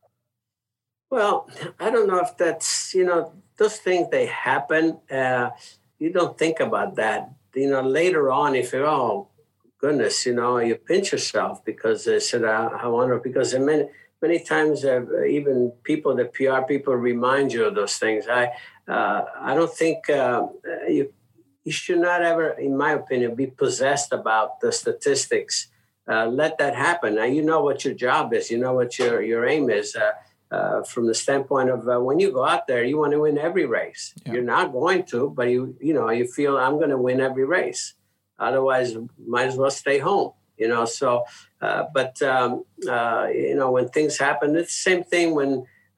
Well, I don't know if that's, you know, those things, they happen. Uh, you don't think about that. You know, later on, if you're, oh, goodness, you know, you pinch yourself because they said, I, I wonder, because many, many times uh, even people, the P R people remind you of those things. I, uh, I don't think uh, you, you should not ever, in my opinion, be possessed about the statistics. Uh, let that happen. Now, you know what your job is. You know what your, your aim is. Uh, Uh, from the standpoint of uh, when you go out there, you want to win every race. Yeah. You're not going to, but you you know, you feel I'm going to win every race. Otherwise, might as well stay home, you know. So, uh, but, um, uh, you know, when things happen, it's the same thing when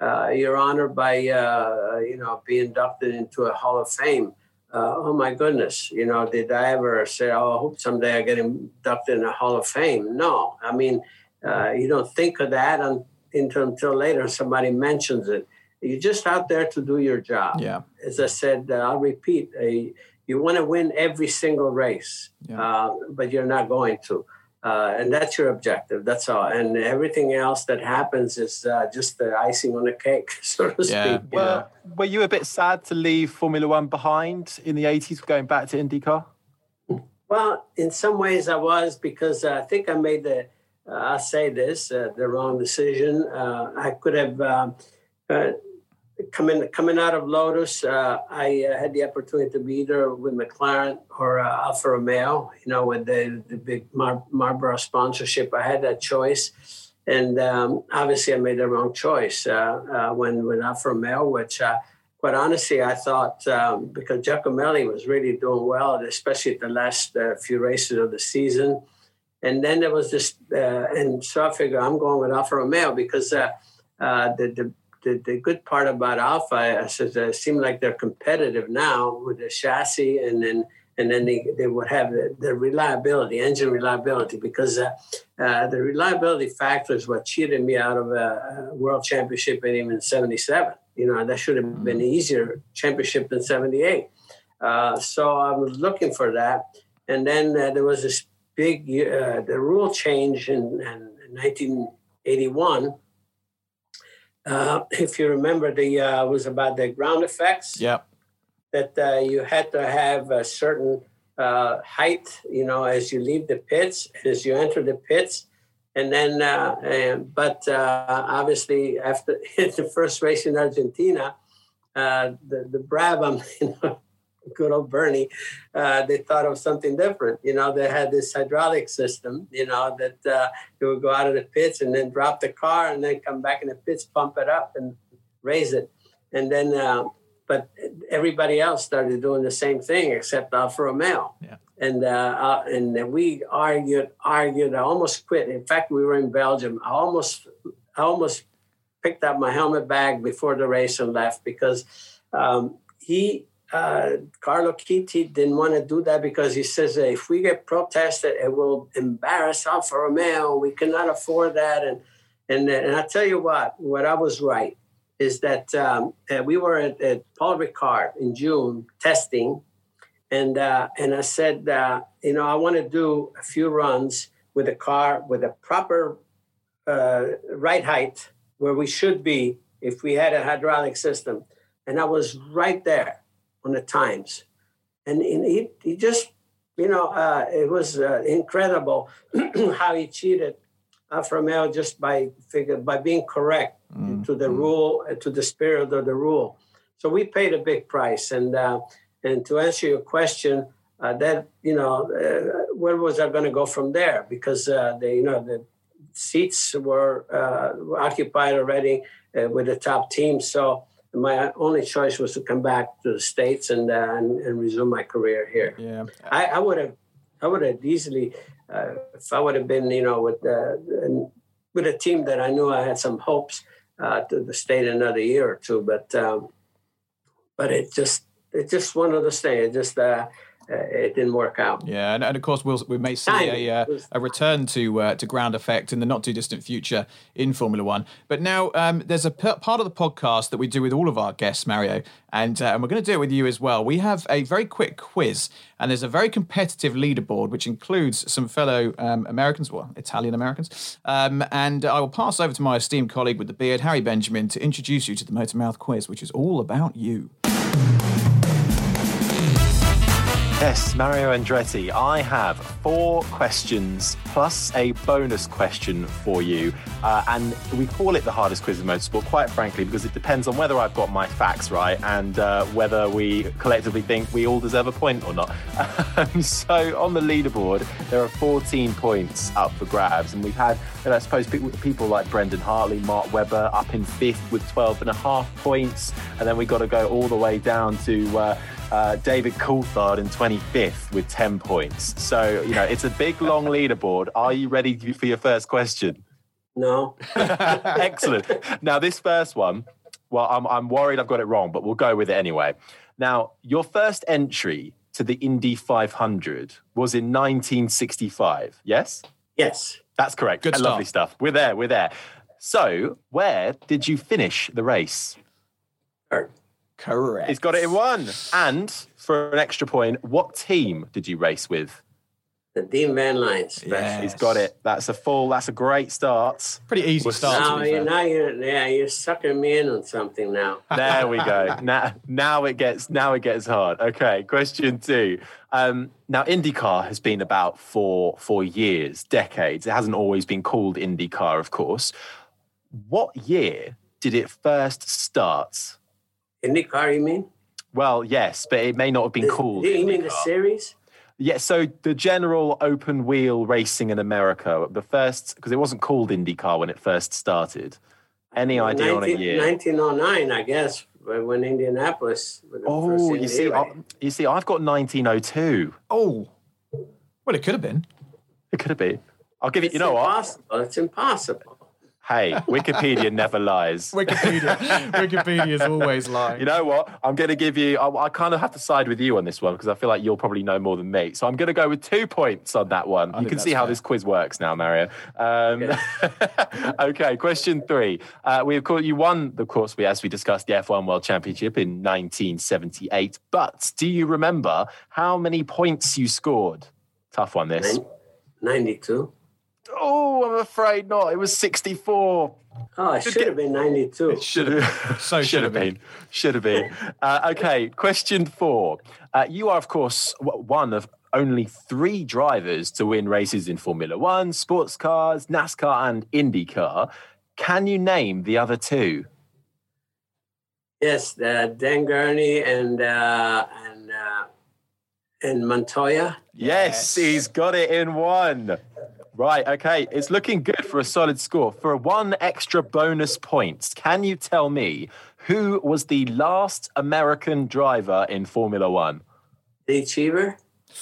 uh, you're honored by, uh, you know, being inducted into a Hall of Fame. Uh, oh, my goodness. You know, did I ever say, oh, I hope someday I get inducted in a Hall of Fame? No. I mean, uh, you don't think of that un- until, until later somebody mentions it. You're just out there to do your job. Yeah. As I said, uh, I'll repeat, uh, you want to win every single race, yeah. uh, but you're not going to. Uh, and that's your objective. That's all. And everything else that happens is uh, just the icing on the cake, so to yeah. speak. Well, yeah. Were you a bit sad to leave Formula One behind in the eighties, going back to IndyCar? Well, in some ways I was, because uh, I think I made the, uh, I'll say this, uh, the wrong decision. Uh, I could have... Um, uh, Coming coming out of Lotus, uh, I uh, had the opportunity to be either with McLaren or uh, Alfa Romeo, you know, with the, the big Mar- Marlboro sponsorship. I had that choice. And um, obviously I made the wrong choice uh, uh, when with Alfa Romeo, which uh, quite honestly, I thought um, because Giacomelli was really doing well, especially at the last uh, few races of the season. And then there was this, uh, and so I figured I'm going with Alfa Romeo because uh, uh, the, the The, the good part about Alfa is that it seemed like they're competitive now with the chassis, and then and then they, they would have the, the reliability, engine reliability, because uh, uh, the reliability factor is what cheated me out of a, a world championship in even seventy-seven. You know, that should have been an easier championship than seventy-eight. Uh, so I was looking for that. And then uh, there was this big, uh, the rule change in, in nineteen eighty-one. Uh, if you remember, the uh, was about the ground effects. Yeah. That uh, you had to have a certain uh, height, you know, as you leave the pits, as you enter the pits, and then. Uh, and, but uh, obviously, after the first race in Argentina, uh, the the Brabham, you know, good old Bernie, uh, they thought of something different. You know, they had this hydraulic system, you know, that uh, they would go out of the pits and then drop the car and then come back in the pits, pump it up and raise it. And then, uh, but everybody else started doing the same thing except Alfa Romeo. Yeah. And, uh, uh, and we argued, argued, I almost quit. In fact, we were in Belgium. I almost, I almost picked up my helmet bag before the race and left because um, he, Uh, Carlo Chitti didn't want to do that because he says that if we get protested, it will embarrass Alfa Romeo. We cannot afford that. And and and I tell you what, what I was right is that um, uh, we were at, at Paul Ricard in June testing, and uh, and I said, uh, you know, I want to do a few runs with a car with a proper uh, right height where we should be if we had a hydraulic system, and I was right there on the times. And he, he just, you know, uh, it was uh, incredible how he cheated Alfa Romeo just by figure, by being correct mm-hmm. to the rule, to the spirit of the rule. So we paid a big price. And uh, and to answer your question, uh, that, you know, uh, where was I going to go from there? Because, uh, the, you know, the seats were uh, occupied already uh, with the top team. So my only choice was to come back to the States and uh, and, and resume my career here. Yeah, I, I would have, I would have easily, uh, if I would have been, you know, with uh, with a team that I knew I had some hopes uh, to stay another year or two, but um, but it just it's just one of those things. It just uh, uh, it didn't work out. Yeah, and, and of course we'll, we may see a, uh, a return to uh, to ground effect in the not too distant future in Formula One. But now um, there's a p- part of the podcast that we do with all of our guests, Mario, and, uh, and we're going to do it with you as well. We have a very quick quiz, and there's a very competitive leaderboard which includes some fellow um, Americans, well, Italian Americans, um, and I will pass over to my esteemed colleague with the beard, Harry Benjamin, to introduce you to the Motormouth quiz, which is all about you. Yes, Mario Andretti, I have four questions plus a bonus question for you. Uh, and we call it the hardest quiz in motorsport, quite frankly, because it depends on whether I've got my facts right and uh, whether we collectively think we all deserve a point or not. Um, so on the leaderboard, there are fourteen points up for grabs. And we've had, you know, I suppose, people, people like Brendan Hartley, Mark Webber up in fifth with twelve and a half points. And then we've got to go all the way down to... Uh, Uh, David Coulthard in twenty-fifth with ten points. So, you know, it's a big, long leaderboard. Are you ready for your first question? No. Excellent. Now, this first one, well, I'm, I'm worried I've got it wrong, but we'll go with it anyway. Now, your first entry to the Indy five hundred was in nineteen sixty-five, yes? Yes. That's correct. Good start. Lovely stuff. We're there, we're there. So, where did you finish the race? Third. Correct. He's got it in one. And for an extra point, what team did you race with? The Dean Van Lyon special. Yes. He's got it. That's a full, that's a great start. Pretty easy We're start. Now, to be you, fair. now you're, yeah, you're sucking me in on something now. There we go. Now, now it gets now it gets hard. Okay, question two. Um, now, IndyCar has been about for for years, decades. It hasn't always been called IndyCar, of course. What year did it first start? IndyCar, you mean? Well, yes, but it may not have been The- called You mean the IndyCar. series? Yeah, so the general open wheel racing in America, the first, because it wasn't called IndyCar when it first started. Any idea on a year? nineteen oh nine, I guess, when Indianapolis. was the first Oh, Indy you see, race. I, you see, I've got nineteen oh two. Oh, well, it could have been. It could have been. I'll give you. It's You know what? impossible. It's impossible. Hey, Wikipedia never lies. Wikipedia. Wikipedia is always lying. You know what? I'm going to give you. I, I kind of have to side with you on this one because I feel like you'll probably know more than me. So I'm going to go with two points on that one. I You think can see that's how fair. this quiz works now, Mario. Um, okay, question three. Uh, we of course you won, of course, we as we discussed the F one World Championship in nineteen seventy-eight. But do you remember how many points you scored? Tough one, this. Nin- ninety-two. Oh, I'm afraid not. It was sixty-four. Oh, it should have been ninety-two. Should have, So should have been. Should have been. Uh, okay, question four. Uh, you are, of course, w- one of only three drivers to win races in Formula One, sports cars, NASCAR, and IndyCar. Can you name the other two? Yes, uh, Dan Gurney and uh, and uh, and Montoya. Yes, he's got it in one. Right, okay. It's looking good for a solid score. For one extra bonus points, can you tell me who was the last American driver in Formula One? Lee Cheever?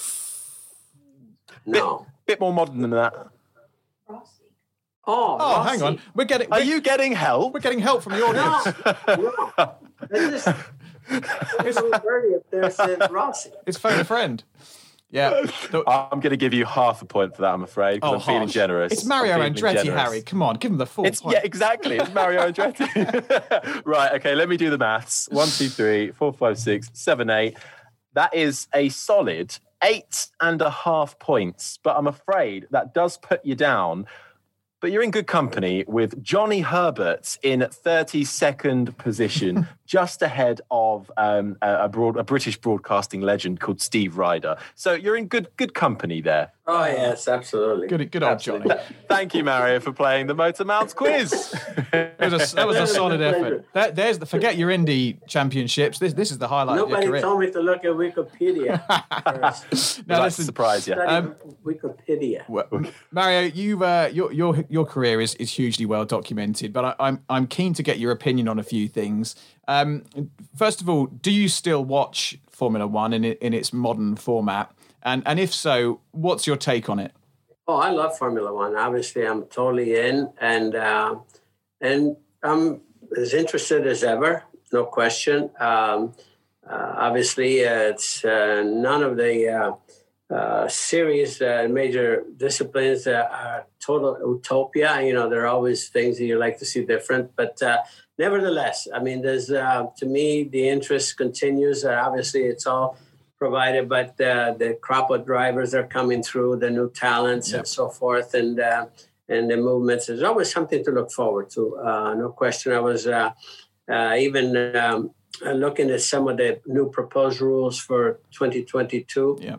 No. Bit more modern than that. Oh, Oh, Rossi. hang on. We're getting. Are we're, you getting help? We're getting help from the audience. No. It's just, little birdie up there said Rossi. It's phone a friend. Yeah. The- I'm going to give you half a point for that, I'm afraid, because oh, I'm feeling harsh. generous. It's Mario I'm feeling Andretti, generous. Harry. Come on, give him the full It's point. yeah, exactly. It's Mario Andretti. Right. Okay. Let me do the maths. One, two, three, four, five, six, seven, eight. That is a solid eight and a half points. But I'm afraid that does put you down. But you're in good company with Johnny Herbert in thirty-second position, just ahead of um, a, a, broad, a British broadcasting legend called Steve Ryder. So you're in good good company there. Oh, yes, absolutely. Good, good old Johnny. Thank you, Mario, for playing the Motor Mouths quiz. It was a, that was a solid Pleasure. effort. That, there's the forget your Indy championships. This this is the highlight of Nobody your career. told me to look at Wikipedia first. Now I'd like to listen, surprise you. Study Um, Wikipedia. well, Mario, you've uh, your your your career is, is hugely well documented, but I, I'm I'm keen to get your opinion on a few things. Um, first of all, do you still watch Formula One in it, in its modern format? And and if so, what's your take on it? Oh, I love Formula One. Obviously, I'm totally in, and uh, and I'm as interested as ever, no question. Um, uh, obviously, uh, it's uh, none of the uh, uh, series, uh, major disciplines uh, are total utopia. You know, there are always things that you like to see different, but uh, nevertheless, I mean, there's uh, to me the interest continues. Uh, obviously, it's all provided, but uh, the crop of drivers are coming through, the new talents Yep. and so forth, and uh, and the movements. There's always something to look forward to. Uh, no question. I was uh, uh, even um, looking at some of the new proposed rules for twenty twenty-two. Yeah.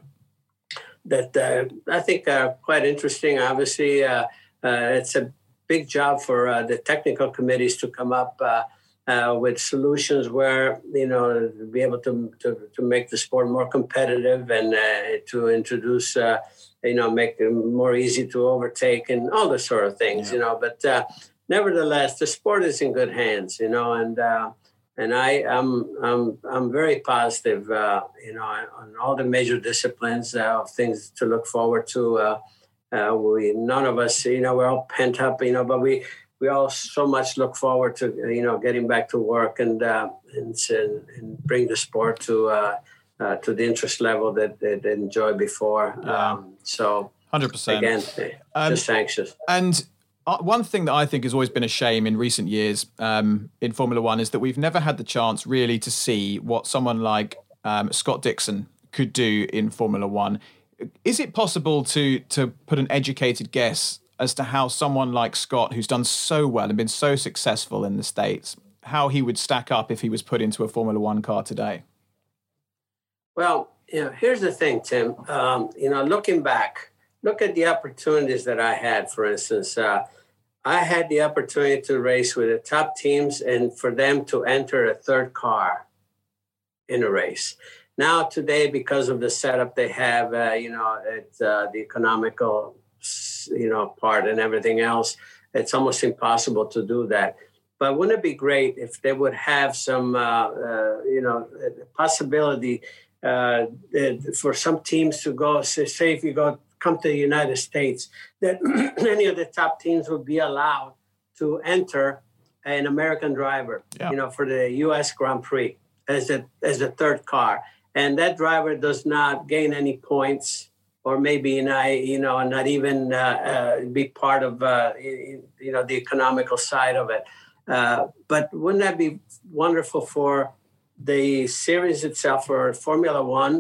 That uh, I think are quite interesting. Obviously, uh, uh, it's a big job for uh, the technical committees to come up uh, uh, with solutions where, you know, to be able to, to, to make the sport more competitive and uh, to introduce, uh, you know, make it more easy to overtake and all those sort of things, Yeah. you know. But uh, nevertheless, the sport is in good hands, you know, and uh, and I am I'm, I'm very positive, uh, you know, on all the major disciplines uh, of things to look forward to. Uh, Uh, we none of us, you know, we're all pent up, you know, but we we all so much look forward to, you know, getting back to work and uh, and, and bring the sport to uh, uh, to the interest level that they, they enjoyed before. Yeah. Um, so, one hundred percent. Again, um, just anxious. And uh, one thing that I think has always been a shame in recent years um, in Formula One is that we've never had the chance really to see what someone like um, Scott Dixon could do in Formula One. Is it possible to to put an educated guess as to how someone like Scott, who's done so well and been so successful in the States, how he would stack up if he was put into a Formula One car today? Well, you know, here's the thing, Tim. Um, you know, looking back, look at the opportunities that I had. For instance, uh, I had the opportunity to race with the top teams and for them to enter a third car in a race. Now, today, because of the setup they have, uh, you know, it's uh, the economical, you know, part and everything else, it's almost impossible to do that. But wouldn't it be great if they would have some, uh, uh, you know, possibility uh, for some teams to go, say, say if you go come to the United States, that any of the top teams would be allowed to enter an American driver, yeah. you know, for the U S Grand Prix as a as a third car. And that driver does not gain any points, or maybe not, you know, not even uh, uh, be part of, uh, you know, the economical side of it. Uh, but wouldn't that be wonderful for the series itself, for Formula One?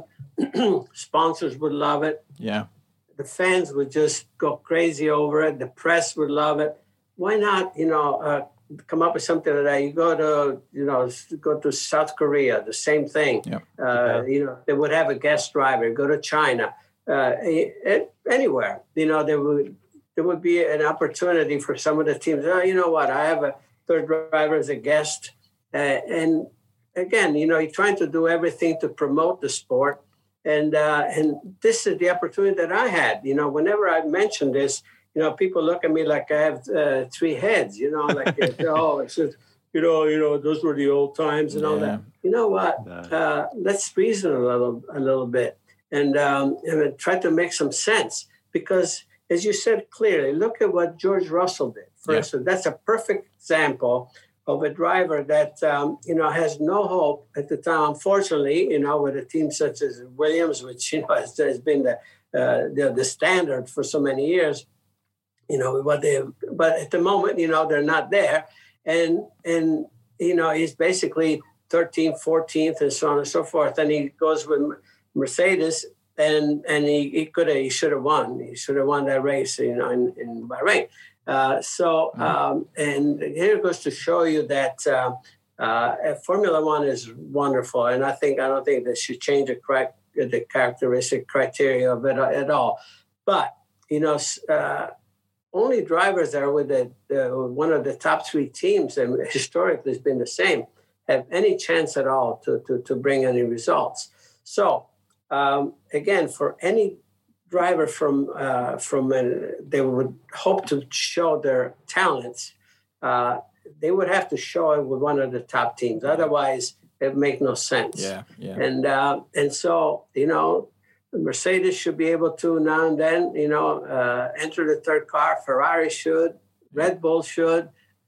Sponsors would love it. Yeah. The fans would just go crazy over it. The press would love it. Why not, you know, uh, come up with something like that? You go to, you know, go to South Korea, the same thing. Yep. Uh, yeah. You know, they would have a guest driver. Go to China, uh, anywhere. You know, there would there would be an opportunity for some of the teams. Oh, you know what? I have a third driver as a guest, uh, and again, you know, you're trying to do everything to promote the sport, and uh, and this is the opportunity that I had. You know, whenever I mention this, you know, people look at me like I have uh, three heads, you know, like, oh, it's just, you know, you know, those were the old times and yeah. all that. You know what? No. Uh, let's reason a little, a little bit and, um, and try to make some sense. Because, as you said clearly, look at what George Russell did. For yeah. instance, that's a perfect example of a driver that, um, you know, has no hope at the time. Unfortunately, you know, with a team such as Williams, which, you know, has, has been the, uh, the the standard for so many years. You know, what they, but at the moment, you know, they're not there. And, and you know, he's basically thirteenth, fourteenth, and so on and so forth. And he goes with Mercedes, and and he, he could have, he should have won. He should have won that race, you know, in, in Bahrain. Uh, so, mm-hmm. um, and here it goes to show you that uh, uh, Formula One is wonderful. And I think, I don't think they should change the, correct, the characteristic criteria of it at all. But, you know, uh, only drivers that are with the, the, one of the top three teams, and historically has been the same, have any chance at all to, to, to bring any results. So, um, again, for any driver from, uh, from an, they would hope to show their talents, uh, they would have to show it with one of the top teams. Otherwise, it would make no sense. Yeah, yeah. And, uh, and so, you know, Mercedes should be able to now and then, you know, uh, enter the third car. Ferrari should. Red Bull should.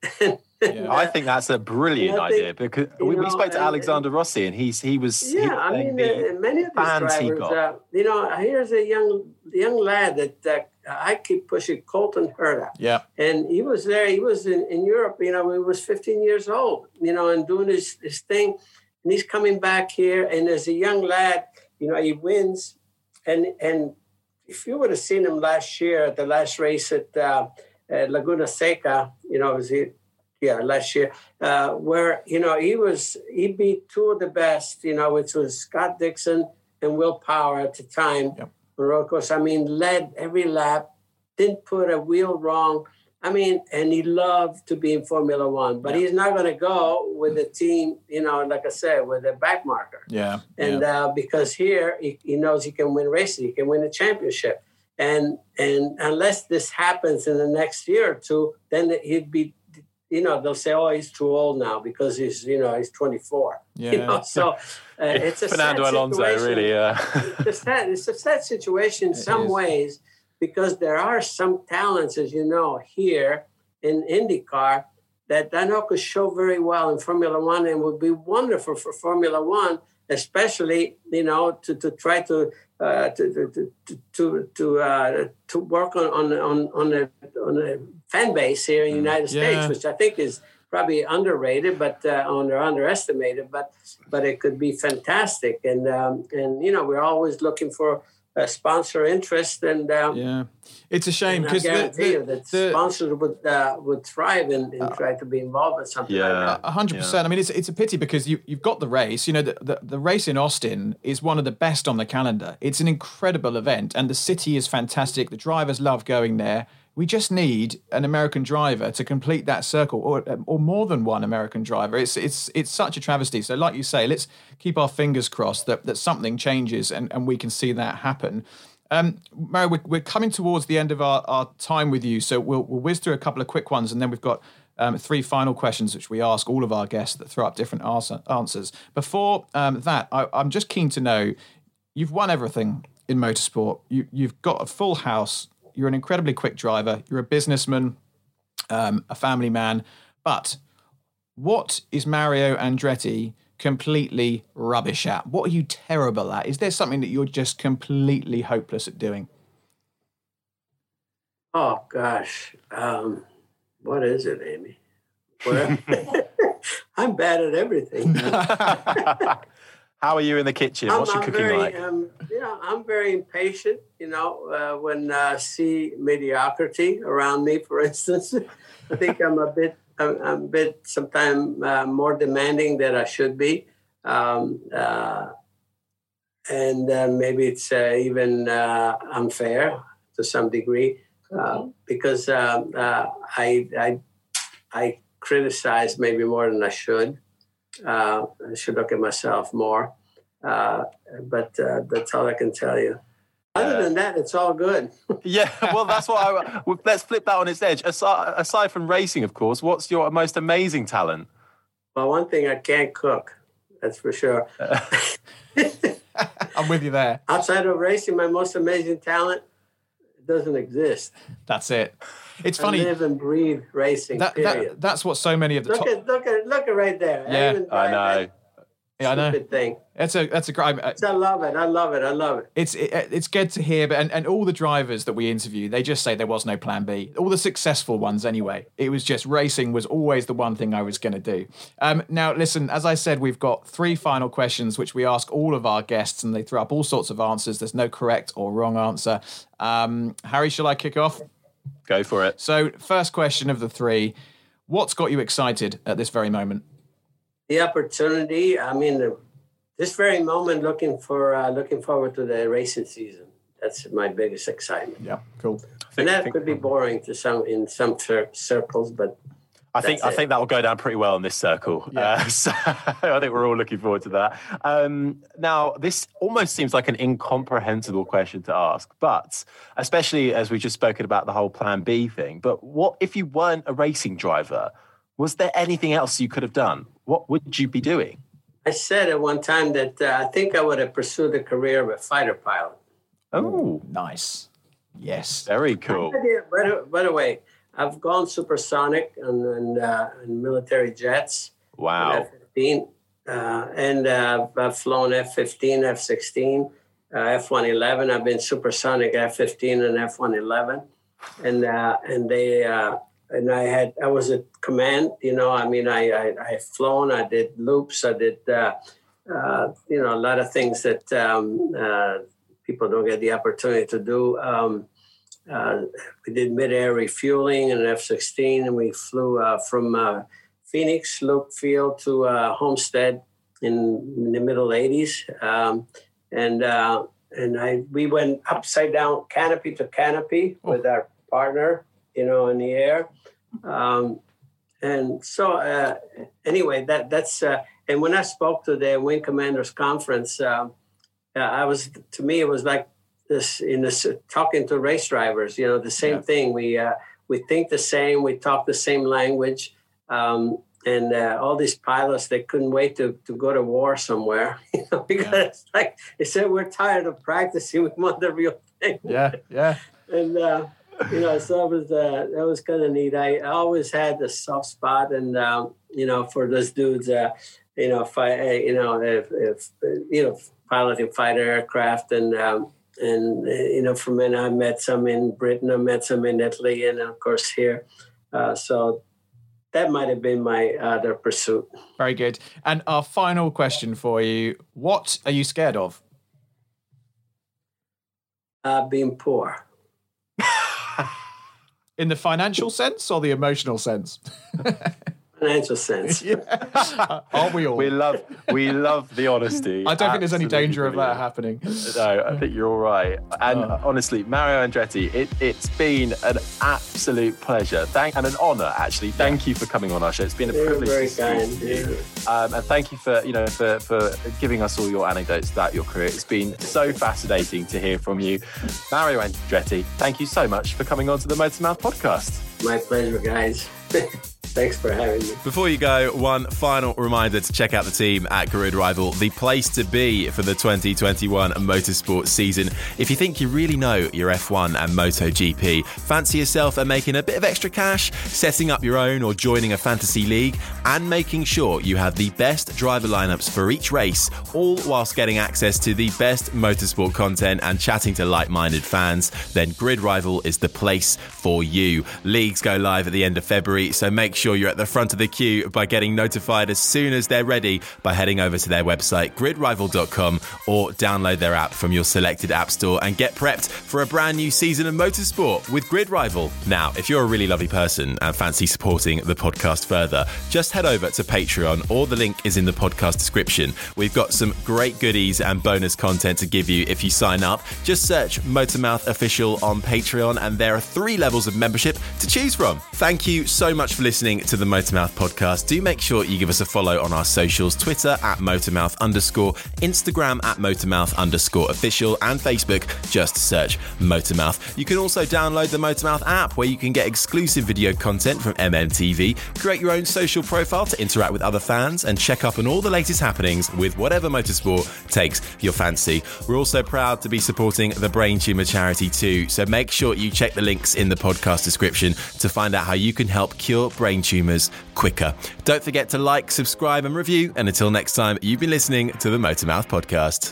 Yeah, I think that's a brilliant think, idea because we, know, we spoke to and, Alexander Rossi and he's he was yeah. He was I mean, uh, many of these drivers, uh, you know, here's a young young lad that uh, I keep pushing, Colton Herta. Yeah, and he was there. He was in, in Europe. You know, he was fifteen years old. You know, and doing his his thing, and he's coming back here. And as a young lad, you know, he wins. And and if you would have seen him last year at the last race at, uh, at Laguna Seca, you know, was he, yeah, last year, uh, where, you know, he was, he beat two of the best, you know, which was Scott Dixon and Will Power at the time. Yep. Morocco's, I mean, led every lap, didn't put a wheel wrong. I mean, and he loved to be in Formula One, but yeah. he's not going to go with a team, you know, like I said, with a back marker. Yeah. And yeah. Uh, because here he, he knows he can win races, he can win a championship. And and unless this happens in the next year or two, then he'd be, you know, they'll say, oh, he's too old now because he's, you know, he's twenty-four. Yeah. You know? So uh, it's a Fernando sad Alonso, situation. really, yeah. it's, a sad, it's a sad situation in some it ways. because there are some talents, as you know, here in IndyCar that I know could show very well in Formula One and would be wonderful for Formula One, especially, you know, to, to try to uh, to to to to to, uh, to work on on on on a, on a fan base here in the United yeah. States, which I think is probably underrated, but uh, under underestimated. But but it could be fantastic, and um, and you know, we're always looking for Uh, sponsor interest, and um, yeah, it's a shame because because I guarantee the, the, you that the, sponsors would uh, would thrive and, and uh, try to be involved in something yeah, like that. A hundred percent. I mean, it's it's a pity because you you've got the race. You know, the, the the race in Austin is one of the best on the calendar. It's an incredible event, and the city is fantastic. The drivers love going there. We just need an American driver to complete that circle, or or more than one American driver. It's it's it's such a travesty. So, like you say, let's keep our fingers crossed that that something changes and, and we can see that happen. Um, Mario, we're, we're coming towards the end of our, our time with you, so we'll, we'll whiz through a couple of quick ones, and then we've got um, three final questions which we ask all of our guests that throw up different answer, answers. Before um, that, I, I'm just keen to know, you've won everything in motorsport. You, you've got a full house. You're an incredibly quick driver. You're a businessman, um, a family man. But what is Mario Andretti completely rubbish at? What are you terrible at? Is there something that you're just completely hopeless at doing? Oh gosh, um, what is it, Amy? Well, I'm bad at everything. How are you in the kitchen? What's I'm, your I'm cooking very, like? Um, you know, I'm very impatient. You know, uh, when I uh, see mediocrity around me, for instance, I think I'm a bit. I'm, I'm a bit sometimes uh, more demanding than I should be. Um, uh, and uh, maybe it's uh, even uh, unfair to some degree uh, because uh, uh, I, I, I criticize maybe more than I should. Uh, I should look at myself more. Uh, but uh, that's all I can tell you. Other than that, it's all good. Yeah, well, that's what I... Well, let's flip that on its edge. Aside, aside from racing, of course, what's your most amazing talent? Well, one thing, I can't cook. That's for sure. I'm with you there. Outside of racing, my most amazing talent doesn't exist. That's it. It's funny. I live and breathe racing, that, period. that, that's what so many of the look top... At, look at look at right there. Yeah, I, even I know. Yeah, I know. Thing. That's a that's a great. Uh, I love it. I love it. I love it. It's it, it's good to hear. But and, and all the drivers that we interview, they just say there was no plan B. All the successful ones, anyway. It was just racing was always the one thing I was going to do. Um, now, listen. As I said, we've got three final questions which we ask all of our guests, and they throw up all sorts of answers. There's no correct or wrong answer. Um, Harry, shall I kick off? Go for it. So, first question of the three: what's got you excited at this very moment? The opportunity. I mean. The, This very moment, looking for uh, looking forward to the racing season. That's my biggest excitement. Yeah, cool. Think, and that think, could be boring to some in some cir- circles, but I think I think that will go down pretty well in this circle. Yeah. Uh, so I think we're all looking forward to that. Um, now, this almost seems like an incomprehensible question to ask, but especially as we've just spoken about the whole Plan B thing. But what if you weren't a racing driver? Was there anything else you could have done? What would you be doing? I said at one time that uh, I think I would have pursued a career of a fighter pilot. Oh, nice. Yes. Very cool. By the, by the way, I've gone supersonic on, on, uh, on military jets. Wow. F fifteen. Uh, and uh, I've flown F fifteen, F sixteen, uh, F one eleven. I've been supersonic F fifteen and F one eleven. And, uh, and they... Uh, And I had, I was at command, you know, I mean, I, I, I had flown, I did loops, I did, uh, uh, you know, a lot of things that um, uh, people don't get the opportunity to do. Um, uh, we did mid-air refueling in an F sixteen, and we flew uh, from uh, Phoenix, Luke Field to uh, Homestead in, in the middle eighties. Um, and uh, and I we went upside down, canopy to canopy oh. with our partner, you know, in the air. Um, and so, uh, anyway, that that's, uh, and when I spoke to the Wing Commanders Conference, uh, uh, I was, to me, it was like this, in this, uh, talking to race drivers, you know, the same yeah. thing. We, uh, we think the same, we talk the same language. Um, and uh, all these pilots, they couldn't wait to, to go to war somewhere, you know, because yeah. like they said, we're tired of practicing. We want the real thing. Yeah, yeah. and uh, you know, so that was uh, that was kind of neat. I, I always had a soft spot, and um, you know, for those dudes, uh, you know, if I, you know, if, if you know, piloting fighter aircraft, and um, and you know, from then I met some in Britain, I met some in Italy, and of course here. Uh, so that might have been my other pursuit. Very good. And our final question for you: what are you scared of? Uh, being poor. In the financial sense or the emotional sense? Financial sense. Yeah. Aren't we all? We love, we love the honesty. I don't think there's any Absolutely danger of that brilliant. happening. No, I think you're all right. And Oh. honestly, Mario Andretti, it, it's been an absolute pleasure. Thank and an honour, actually. Thank you for coming on our show. It's been a You're privilege very to speak kind. to you. Yeah. Um, and thank you for you know for, for giving us all your anecdotes about your career. It's been so fascinating to hear from you, Mario Andretti. Thank you so much for coming on to the Motormouth podcast. My pleasure, guys. Thanks for having me. Before you go, one final reminder to check out the team at Grid Rival, the place to be for the twenty twenty-one motorsport season. If you think you really know your F one and MotoGP, fancy yourself and making a bit of extra cash, setting up your own or joining a fantasy league, and making sure you have the best driver lineups for each race, all whilst getting access to the best motorsport content and chatting to like-minded fans, then Grid Rival is the place for you. Leagues go live at the end of February, so make sure you're at the front of the queue by getting notified as soon as they're ready by heading over to their website, grid rival dot com, or download their app from your selected app store and get prepped for a brand new season of motorsport with Grid Rival. Now, if you're a really lovely person and fancy supporting the podcast further, just head over to Patreon, or the link is in the podcast description. We've got some great goodies and bonus content to give you if you sign up. Just search Motormouth Official on Patreon, and there are three levels of membership to choose from. Thank you so much for listening to the Motormouth podcast. Do make sure you give us a follow on our socials: Twitter at Motormouth underscore, Instagram at Motormouth underscore official, and Facebook. Just search Motormouth. You can also download the Motormouth app, where you can get exclusive video content from M M T V, create your own social profile to interact with other fans, and check up on all the latest happenings with whatever motorsport takes your fancy. We're also proud to be supporting the Brain Tumour charity too, so make sure you check the links in the podcast description to find out how you can help cure brain tumours quicker. Don't forget to like, subscribe and review, and until next time, you've been listening to the Motormouth podcast.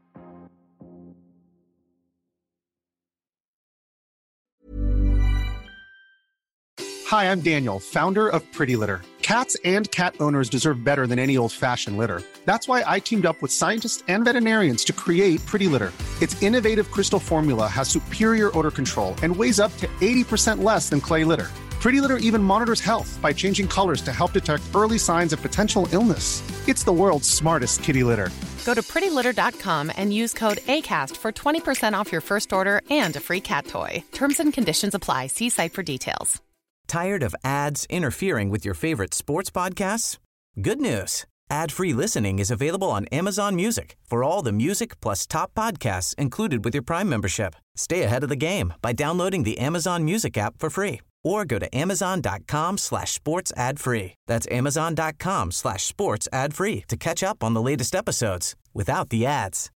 Hi, I'm Daniel, founder of Pretty Litter. Cats and cat owners deserve better than any old-fashioned litter. That's why I teamed up with scientists and veterinarians to create Pretty Litter. Its innovative crystal formula has superior odor control and weighs up to eighty percent less than clay litter. Pretty Litter even monitors health by changing colors to help detect early signs of potential illness. It's the world's smartest kitty litter. Go to pretty litter dot com and use code ACAST for twenty percent off your first order and a free cat toy. Terms and conditions apply. See site for details. Tired of ads interfering with your favorite sports podcasts? Good news. Ad-free listening is available on Amazon Music for all the music plus top podcasts included with your Prime membership. Stay ahead of the game by downloading the Amazon Music app for free, or go to amazon.com slash sports ad free. That's amazon.com slash sports ad free to catch up on the latest episodes without the ads.